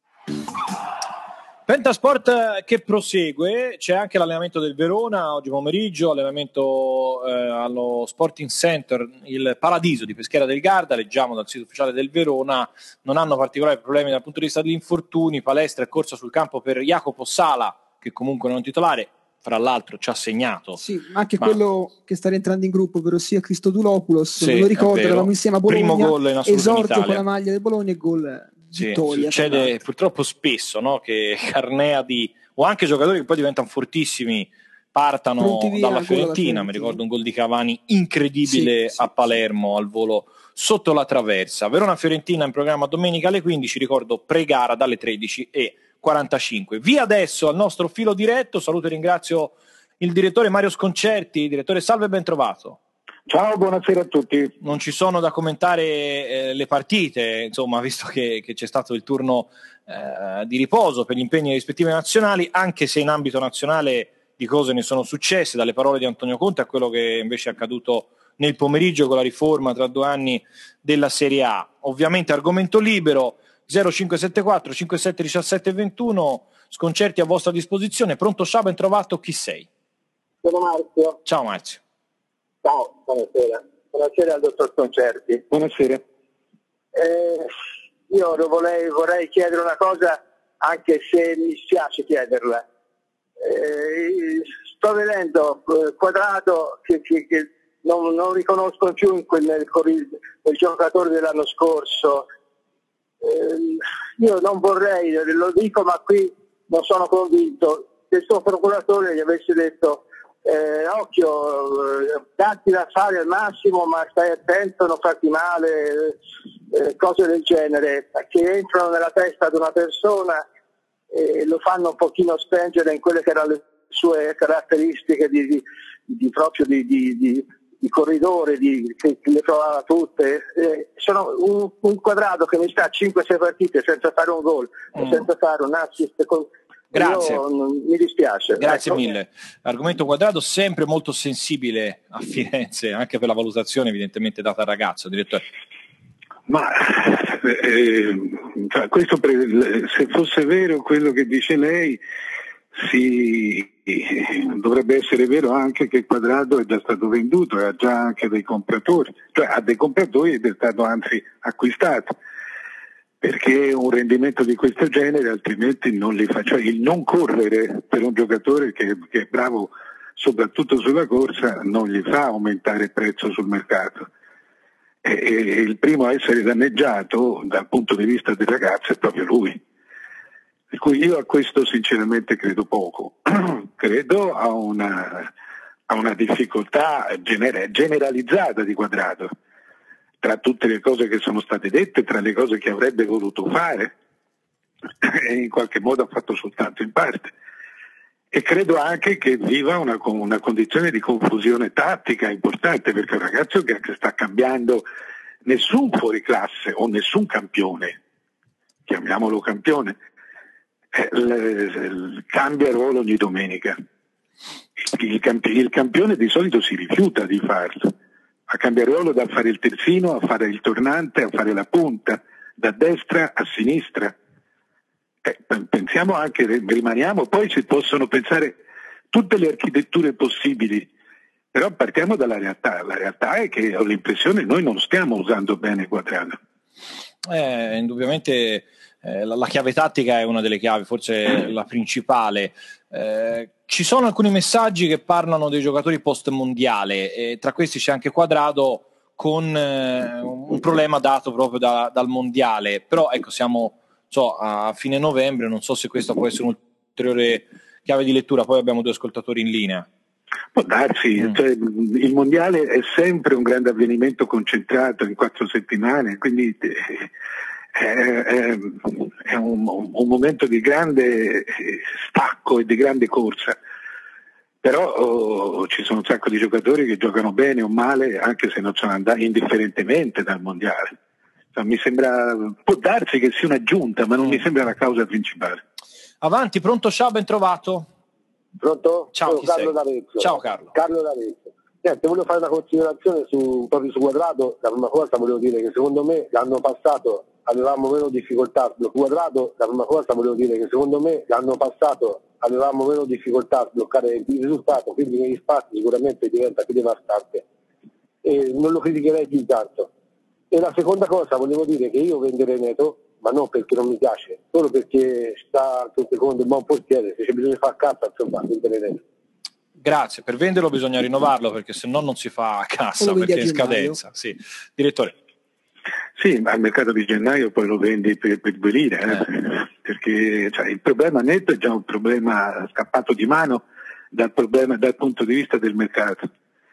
Pentasport che prosegue, c'è anche l'allenamento del Verona oggi pomeriggio, allenamento eh, allo Sporting Center, il Paradiso di Peschiera del Garda, leggiamo dal sito ufficiale del Verona, non hanno particolari problemi dal punto di vista degli infortuni, palestra e corsa sul campo per Jacopo Sala, che comunque non è un titolare, fra l'altro ci ha segnato. Sì, ma anche ma... quello che sta rientrando in gruppo, ovvero sia Christodulopoulos, sì, me lo ricordo, eravamo insieme a Bologna, primo gol in assoluto in esordio Italia. con la maglia del Bologna e gol... Sì, vittoria, succede purtroppo spesso, no? Che Carneadi o anche giocatori che poi diventano fortissimi partano via, dalla Fiorentina. Mi ricordo un gol di Cavani incredibile sì, a sì, Palermo sì. al volo sotto la traversa. Verona-Fiorentina in programma domenica alle quindici, ricordo pre-gara dalle tredici e quarantacinque. Via adesso al nostro filo diretto, saluto e ringrazio il direttore Mario Sconcerti. Direttore, salve e ben trovato. Ciao, buonasera a tutti. Non ci sono da commentare eh, le partite, insomma, visto che, che c'è stato il turno eh, di riposo per gli impegni delle rispettive nazionali, anche se in ambito nazionale di cose ne sono successe, dalle parole di Antonio Conte a quello che invece è accaduto nel pomeriggio con la riforma tra due anni della Serie A. Ovviamente argomento libero, zero cinque sette quattro cinquantasette diciassette ventuno, sconcerti a vostra disposizione. Pronto, ciao, ben trovato, chi sei? Sono Marzio. Ciao Marzio. Ciao, buonasera. Buonasera al dottor Sconcerti. Buonasera. Eh, io vorrei, vorrei chiedere una cosa, anche se mi spiace chiederla. Eh, sto vedendo eh, Quadrado che, che, che non, non riconosco più in quel, nel, nel giocatore dell'anno scorso. Eh, io non vorrei, lo dico, ma qui non sono convinto, che il suo procuratore gli avesse detto Eh, occhio, eh, datti da fare al massimo, ma stai attento, non farti male, eh, cose del genere, che entrano nella testa di una persona e lo fanno un pochino spengere in quelle che erano le sue caratteristiche di, di, di proprio di, di, di, di corridore, di, che, che le trovava tutte. Eh, sono un, un Quadrado che mi sta a cinque sei partite senza fare un gol, mm. senza fare un assist con... Grazie. Io, mi dispiace. Grazie ecco. mille. Argomento Quadrado sempre molto sensibile a Firenze, anche per la valutazione evidentemente data al ragazzo, direttore. Ma eh, cioè, questo pre- se fosse vero quello che dice lei, sì, dovrebbe essere vero anche che Quadrado è già stato venduto e ha già anche dei compratori, cioè ha dei compratori ed è stato anzi acquistato. Perché un rendimento di questo genere altrimenti non li fa, cioè il non correre per un giocatore che, che è bravo soprattutto sulla corsa non gli fa aumentare il prezzo sul mercato. E, e il primo a essere danneggiato dal punto di vista del ragazzo è proprio lui. Per cui io a questo sinceramente credo poco. Credo a una, a una difficoltà gener- generalizzata di Quadrado. Tra tutte le cose che sono state dette, tra le cose che avrebbe voluto fare, e in qualche modo ha fatto soltanto in parte. E credo anche che viva una, una condizione di confusione tattica importante, perché è un ragazzo che, che sta cambiando nessun fuoriclasse o nessun campione, chiamiamolo campione, eh, l, l, cambia ruolo ogni domenica. Il, campi, il campione di solito si rifiuta di farlo. A cambiare ruolo da fare il terzino, a fare il tornante, a fare la punta, da destra a sinistra. Eh, pensiamo anche, rimaniamo, poi si possono pensare tutte le architetture possibili, però partiamo dalla realtà. La realtà è che ho l'impressione che noi non stiamo usando bene Quadrado. Eh, indubbiamente eh, la, la chiave tattica è una delle chiavi, forse la principale. Eh, ci sono alcuni messaggi che parlano dei giocatori post mondiale e tra questi c'è anche Quadrado con eh, un problema dato proprio da, dal mondiale, però ecco siamo so, a fine novembre, non so se questa può essere un'ulteriore chiave di lettura, poi abbiamo due ascoltatori in linea. Può darsi, mm. cioè, il mondiale è sempre un grande avvenimento concentrato in quattro settimane, quindi è, è, è un, un momento di grande stacco e di grande corsa, però oh, ci sono un sacco di giocatori che giocano bene o male anche se non sono andati indifferentemente dal mondiale. Cioè, mi sembra, può darsi che sia un'aggiunta, ma non mi sembra la causa principale. Avanti, pronto, ciao, ben trovato. Pronto? Ciao, Sono Carlo D'Arezzo. Ciao Carlo. Carlo D'Arezzo. Niente, volevo fare una considerazione su, proprio su Quadrado. La prima cosa volevo dire che secondo me l'anno passato avevamo meno difficoltà sul Quadrado, la prima cosa volevo dire che secondo me l'anno passato avevamo meno difficoltà a bloccare il risultato, quindi negli spazi sicuramente diventa più devastante. E non lo criticherei più tanto. E la seconda cosa volevo dire che io venderei Neto, ma non perché non mi piace, solo perché sta anche secondo un buon portiere, se c'è bisogno di fare cassa, insomma, venderei Neto. Grazie, per venderlo bisogna rinnovarlo perché se no non si fa cassa perché è in scadenza. Sì. Direttore. Sì, ma al mercato di gennaio poi lo vendi per, per due lire, eh? Eh. Perché cioè, il problema netto è già un problema scappato di mano dal, problema, dal punto di vista del mercato.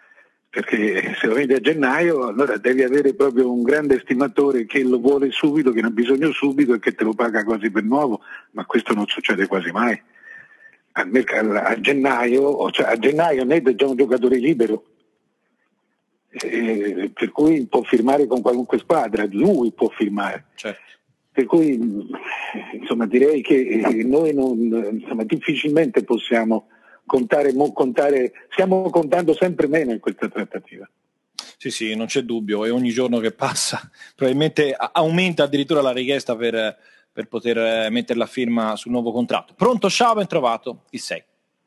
Perché se lo vendi a gennaio allora devi avere proprio un grande estimatore che lo vuole subito, che ne ha bisogno subito e che te lo paga quasi per nuovo, ma questo non succede quasi mai. A, merc- a gennaio, cioè a gennaio Neto è già un giocatore libero, eh, per cui può firmare con qualunque squadra, lui può firmare. Certo. Per cui insomma direi che noi non, insomma, difficilmente possiamo contare, mo, contare, stiamo contando sempre meno in questa trattativa. Sì, sì, non c'è dubbio, e ogni giorno che passa probabilmente aumenta addirittura la richiesta per, per poter mettere la firma sul nuovo contratto. Pronto? Ciao, ben trovato. Chi sei?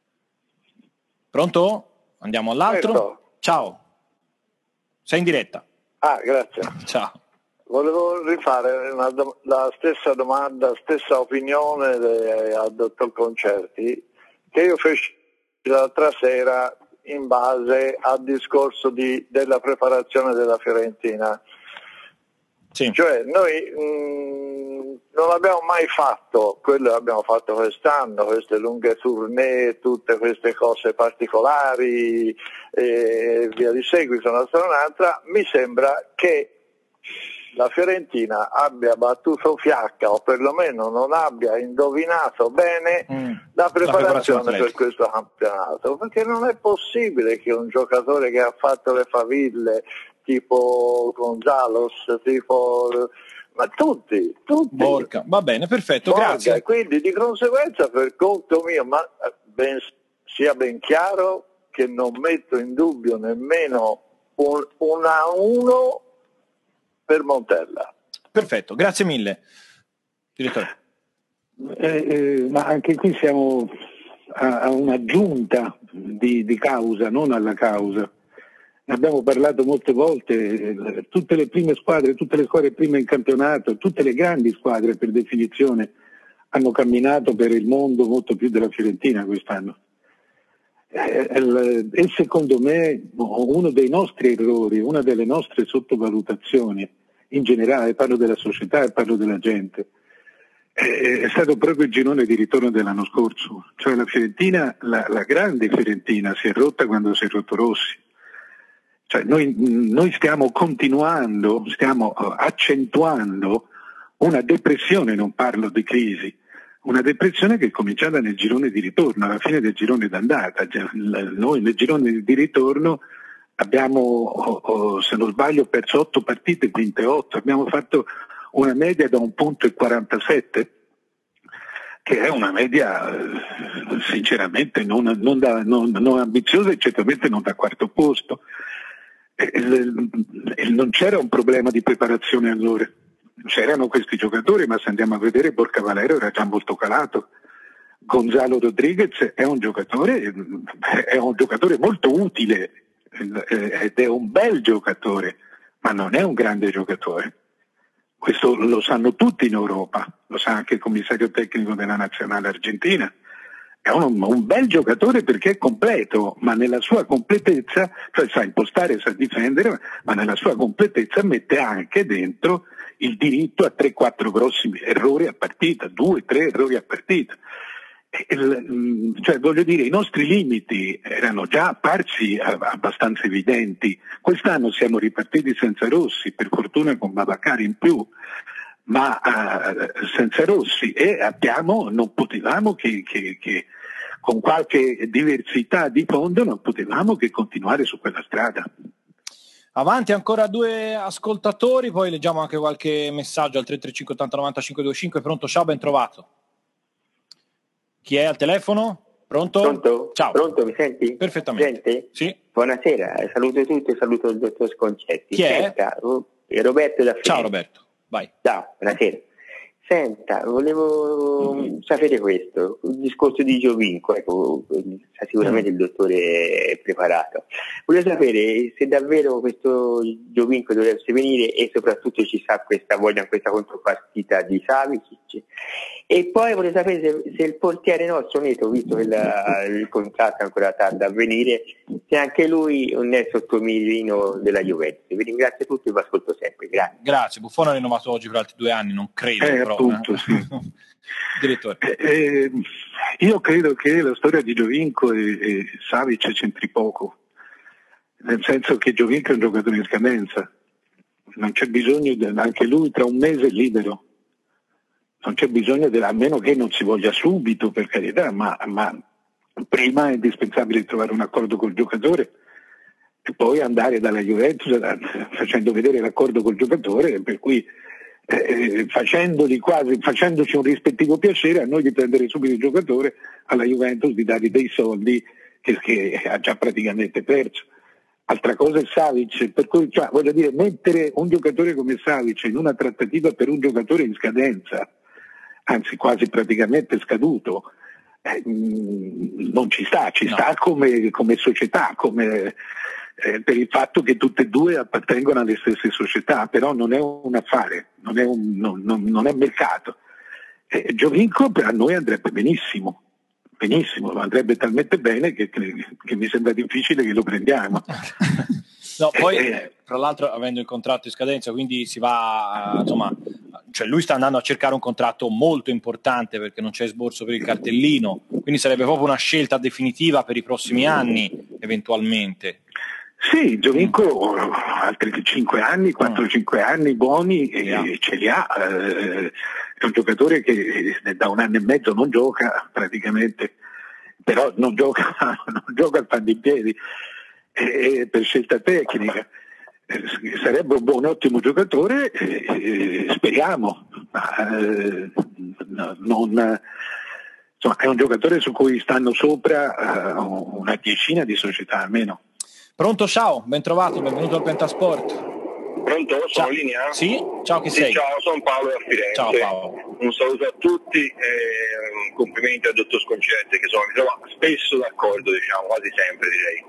Pronto? Andiamo all'altro. Certo. Ciao. Sei in diretta. Ah, grazie. Ciao. Volevo rifare una do- la stessa domanda, stessa opinione de- al dottor Concerti che io feci l'altra sera in base al discorso di, della preparazione della Fiorentina. Sì. Cioè noi mh, non abbiamo mai fatto quello che abbiamo fatto quest'anno, queste lunghe tournée, tutte queste cose particolari e via di seguito, una storia un'altra. Mi sembra che la Fiorentina abbia battuto fiacca o perlomeno non abbia indovinato bene mm. la preparazione, la preparazione per questo campionato, perché non è possibile che un giocatore che ha fatto le faville tipo Gonzalos, tipo ma tutti, tutti Borca. Va bene, perfetto, Borca. Grazie. Quindi di conseguenza per conto mio, ma ben, sia ben chiaro che non metto in dubbio nemmeno un, un a uno per Montella. Perfetto, grazie mille. Direttore. Eh, eh, ma anche qui siamo a, a un'aggiunta di, di causa, non alla causa. Ne abbiamo parlato molte volte, eh, tutte le prime squadre, tutte le squadre prime in campionato, tutte le grandi squadre per definizione hanno camminato per il mondo molto più della Fiorentina quest'anno. Eh, e secondo me uno dei nostri errori, una delle nostre sottovalutazioni in generale, parlo della società e parlo della gente, è stato proprio il girone di ritorno dell'anno scorso. Cioè la Fiorentina, la, la grande Fiorentina si è rotta quando si è rotto Rossi. Cioè noi, noi stiamo continuando, stiamo accentuando una depressione, non parlo di crisi, una depressione che è cominciata nel girone di ritorno, alla fine del girone d'andata. Noi nel girone di ritorno abbiamo, oh, oh, se non sbaglio, perso otto partite, vinte otto, abbiamo fatto una media da un punto e quarantasette, che è una media eh, sinceramente non, non, da, non, non ambiziosa e certamente non da quarto posto. E, e, non c'era un problema di preparazione allora, c'erano questi giocatori, ma se andiamo a vedere Borca Valero era già molto calato. Gonzalo Rodriguez è un giocatore, è un giocatore molto utile ed è un bel giocatore, ma non è un grande giocatore. Questo lo sanno tutti in Europa, lo sa anche il commissario tecnico della nazionale argentina. È un, un bel giocatore perché è completo, ma nella sua completezza, cioè sa impostare, sa difendere, ma nella sua completezza mette anche dentro il diritto a tre quattro grossi errori a partita, due tre errori a partita. Il, cioè voglio dire, i nostri limiti erano già apparsi abbastanza evidenti. Quest'anno siamo ripartiti senza Rossi, per fortuna con Babacar in più, ma uh, senza Rossi, e abbiamo, non potevamo che, che, che con qualche diversità di fondo non potevamo che continuare su quella strada. Avanti ancora due ascoltatori, poi leggiamo anche qualche messaggio al tre tre cinque otto zero nove cinque due cinque. Pronto? Ciao, ben trovato. Chi è al telefono? Pronto? Pronto? Ciao. Pronto, mi senti? Perfettamente. Senti? Sì. Buonasera, saluto tutti e saluto il dottor Sconcetti. Chi è? Senta, Roberto da Firenze. Ciao Roberto, vai. Ciao, buonasera. Senta, volevo mm-hmm. sapere questo, il discorso di Giovinco, ecco, sa sicuramente mm. il dottore è preparato. Volevo sapere se davvero questo Giovinco dovesse venire e soprattutto ci sa questa voglia, questa contropartita di Savic. E poi volevo sapere se, se il portiere nostro Neto, visto che la, il contratto ancora tarda a venire, se anche lui non è sotto mirino della Juventus. Vi ringrazio tutti e vi ascolto sempre. Grazie. Grazie. Buffon ha rinnovato oggi per altri due anni, non credo. Eh, però, appunto, eh. sì. Direttore. Eh, io credo che la storia di Giovinco e, e Savic c'entri poco, nel senso che Giovinco è un giocatore in scadenza, non c'è bisogno, di, anche lui tra un mese è libero. Non c'è bisogno, de, a meno che non si voglia subito, per carità, ma, ma prima è indispensabile trovare un accordo col giocatore e poi andare dalla Juventus facendo vedere l'accordo col giocatore, per cui eh, facendoli quasi, facendoci un rispettivo piacere a noi di prendere subito il giocatore, alla Juventus di dargli dei soldi che, che ha già praticamente perso. Altra cosa è Savic, per cui cioè, voglio dire, mettere un giocatore come Savic in una trattativa per un giocatore in scadenza, anzi quasi praticamente scaduto, eh, non ci sta, ci no. sta come, come società, come, eh, per il fatto che tutte e due appartengono alle stesse società, però non è un affare, non è, un, non, non, non è mercato. Eh, Giovinco a noi andrebbe benissimo. Benissimo, andrebbe talmente bene che, che, che mi sembra difficile che lo prendiamo. No, poi eh, tra l'altro avendo il contratto in scadenza, quindi si va, insomma, cioè lui sta andando a cercare un contratto molto importante perché non c'è sborso per il cartellino, quindi sarebbe proprio una scelta definitiva per i prossimi anni, eventualmente. Sì, Giovinco mm. altri cinque anni, quattro cinque mm. anni buoni e yeah. ce li ha. Eh, è un giocatore che da un anno e mezzo non gioca praticamente, però non gioca, non gioca al pan di piedi, eh, per scelta tecnica. Eh, sarebbe un buon, ottimo giocatore, eh, speriamo, ma eh, non, insomma, è un giocatore su cui stanno sopra uh, una decina di società almeno. Pronto, ciao, ben trovato, benvenuto al Pentasport. Pronto? Sono ciao. in linea? Sì, ciao, chi sì, sei? Ciao, sono Paolo da Firenze. Ciao Paolo. Un saluto a tutti e complimenti al dottor Sconcerti che sono, mi trovo spesso d'accordo, diciamo, quasi sempre direi.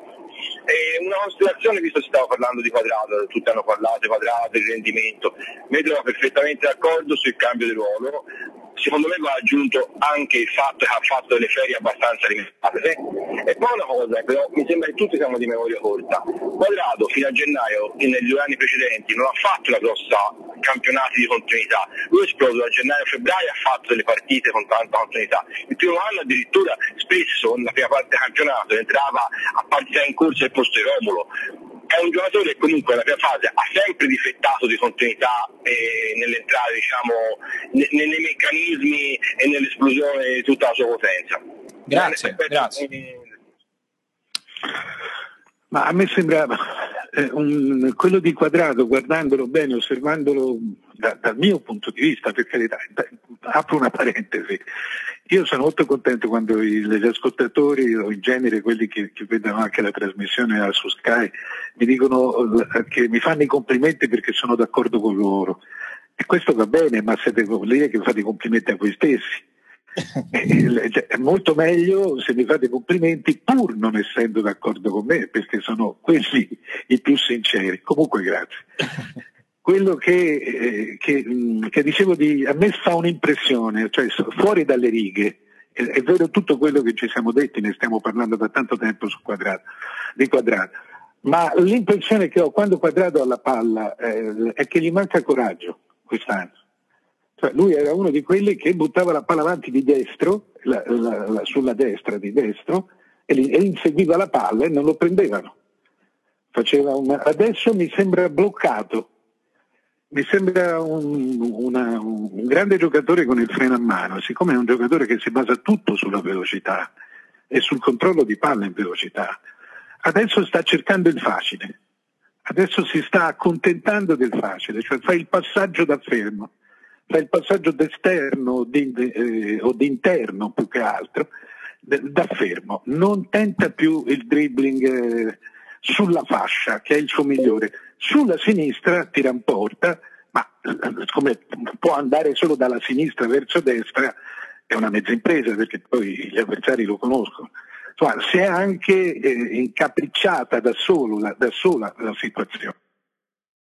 E una considerazione, visto che stavo parlando di Quadrato, tutti hanno parlato di Quadrato, il rendimento, mi trovo perfettamente d'accordo sul cambio di ruolo. Secondo me va aggiunto anche il fatto che ha fatto delle ferie abbastanza limitate. E poi una cosa, però mi sembra che tutti siamo di memoria corta. Quadrato fino a gennaio e negli due anni precedenti non ha fatto una grossa campionati di continuità. Lui è esploso da gennaio a febbraio, ha fatto delle partite con tanta continuità. Il primo anno addirittura spesso nella prima parte del campionato entrava a partita in corsa al posto di Romulo. È un giocatore che comunque nella prima fase ha sempre difettato di continuità e nell'entrare, diciamo, ne, nei meccanismi e nell'esplosione di tutta la sua potenza. Grazie, Bene, grazie. Ma a me sembrava eh, un, quello di Quadrato, guardandolo bene, osservandolo da, dal mio punto di vista, per carità, da, apro una parentesi. Io sono molto contento quando i, gli ascoltatori o in genere quelli che, che vedono anche la trasmissione su Sky mi dicono che mi fanno i complimenti perché sono d'accordo con loro. E questo va bene, ma siete vuol dire che fate i complimenti a voi stessi. È molto meglio se mi fate complimenti pur non essendo d'accordo con me, perché sono quelli i più sinceri. Comunque grazie. Quello che, eh, che, che dicevo di, a me fa un'impressione, cioè fuori dalle righe, è, è vero tutto quello che ci siamo detti, ne stiamo parlando da tanto tempo su Quadrato, di Quadrato, ma l'impressione che ho quando Quadrato ha la palla eh, è che gli manca coraggio quest'anno. Cioè, lui era uno di quelli che buttava la palla avanti di destro, la, la, la, sulla destra di destro, e, li, e inseguiva la palla e non lo prendevano. Faceva una, adesso mi sembra bloccato. Mi sembra un, una, un grande giocatore con il freno a mano, siccome è un giocatore che si basa tutto sulla velocità e sul controllo di palla in velocità. Adesso sta cercando il facile, adesso si sta accontentando del facile, cioè fa il passaggio da fermo, fa il passaggio d'esterno di, eh, o di interno più che altro, da fermo, non tenta più il dribbling eh, sulla fascia, che è il suo migliore. Sulla sinistra tira in porta, ma come può andare solo dalla sinistra verso destra è una mezza impresa, perché poi gli avversari lo conoscono. Insomma, si è anche eh, incapricciata da, solo, la, da sola la situazione.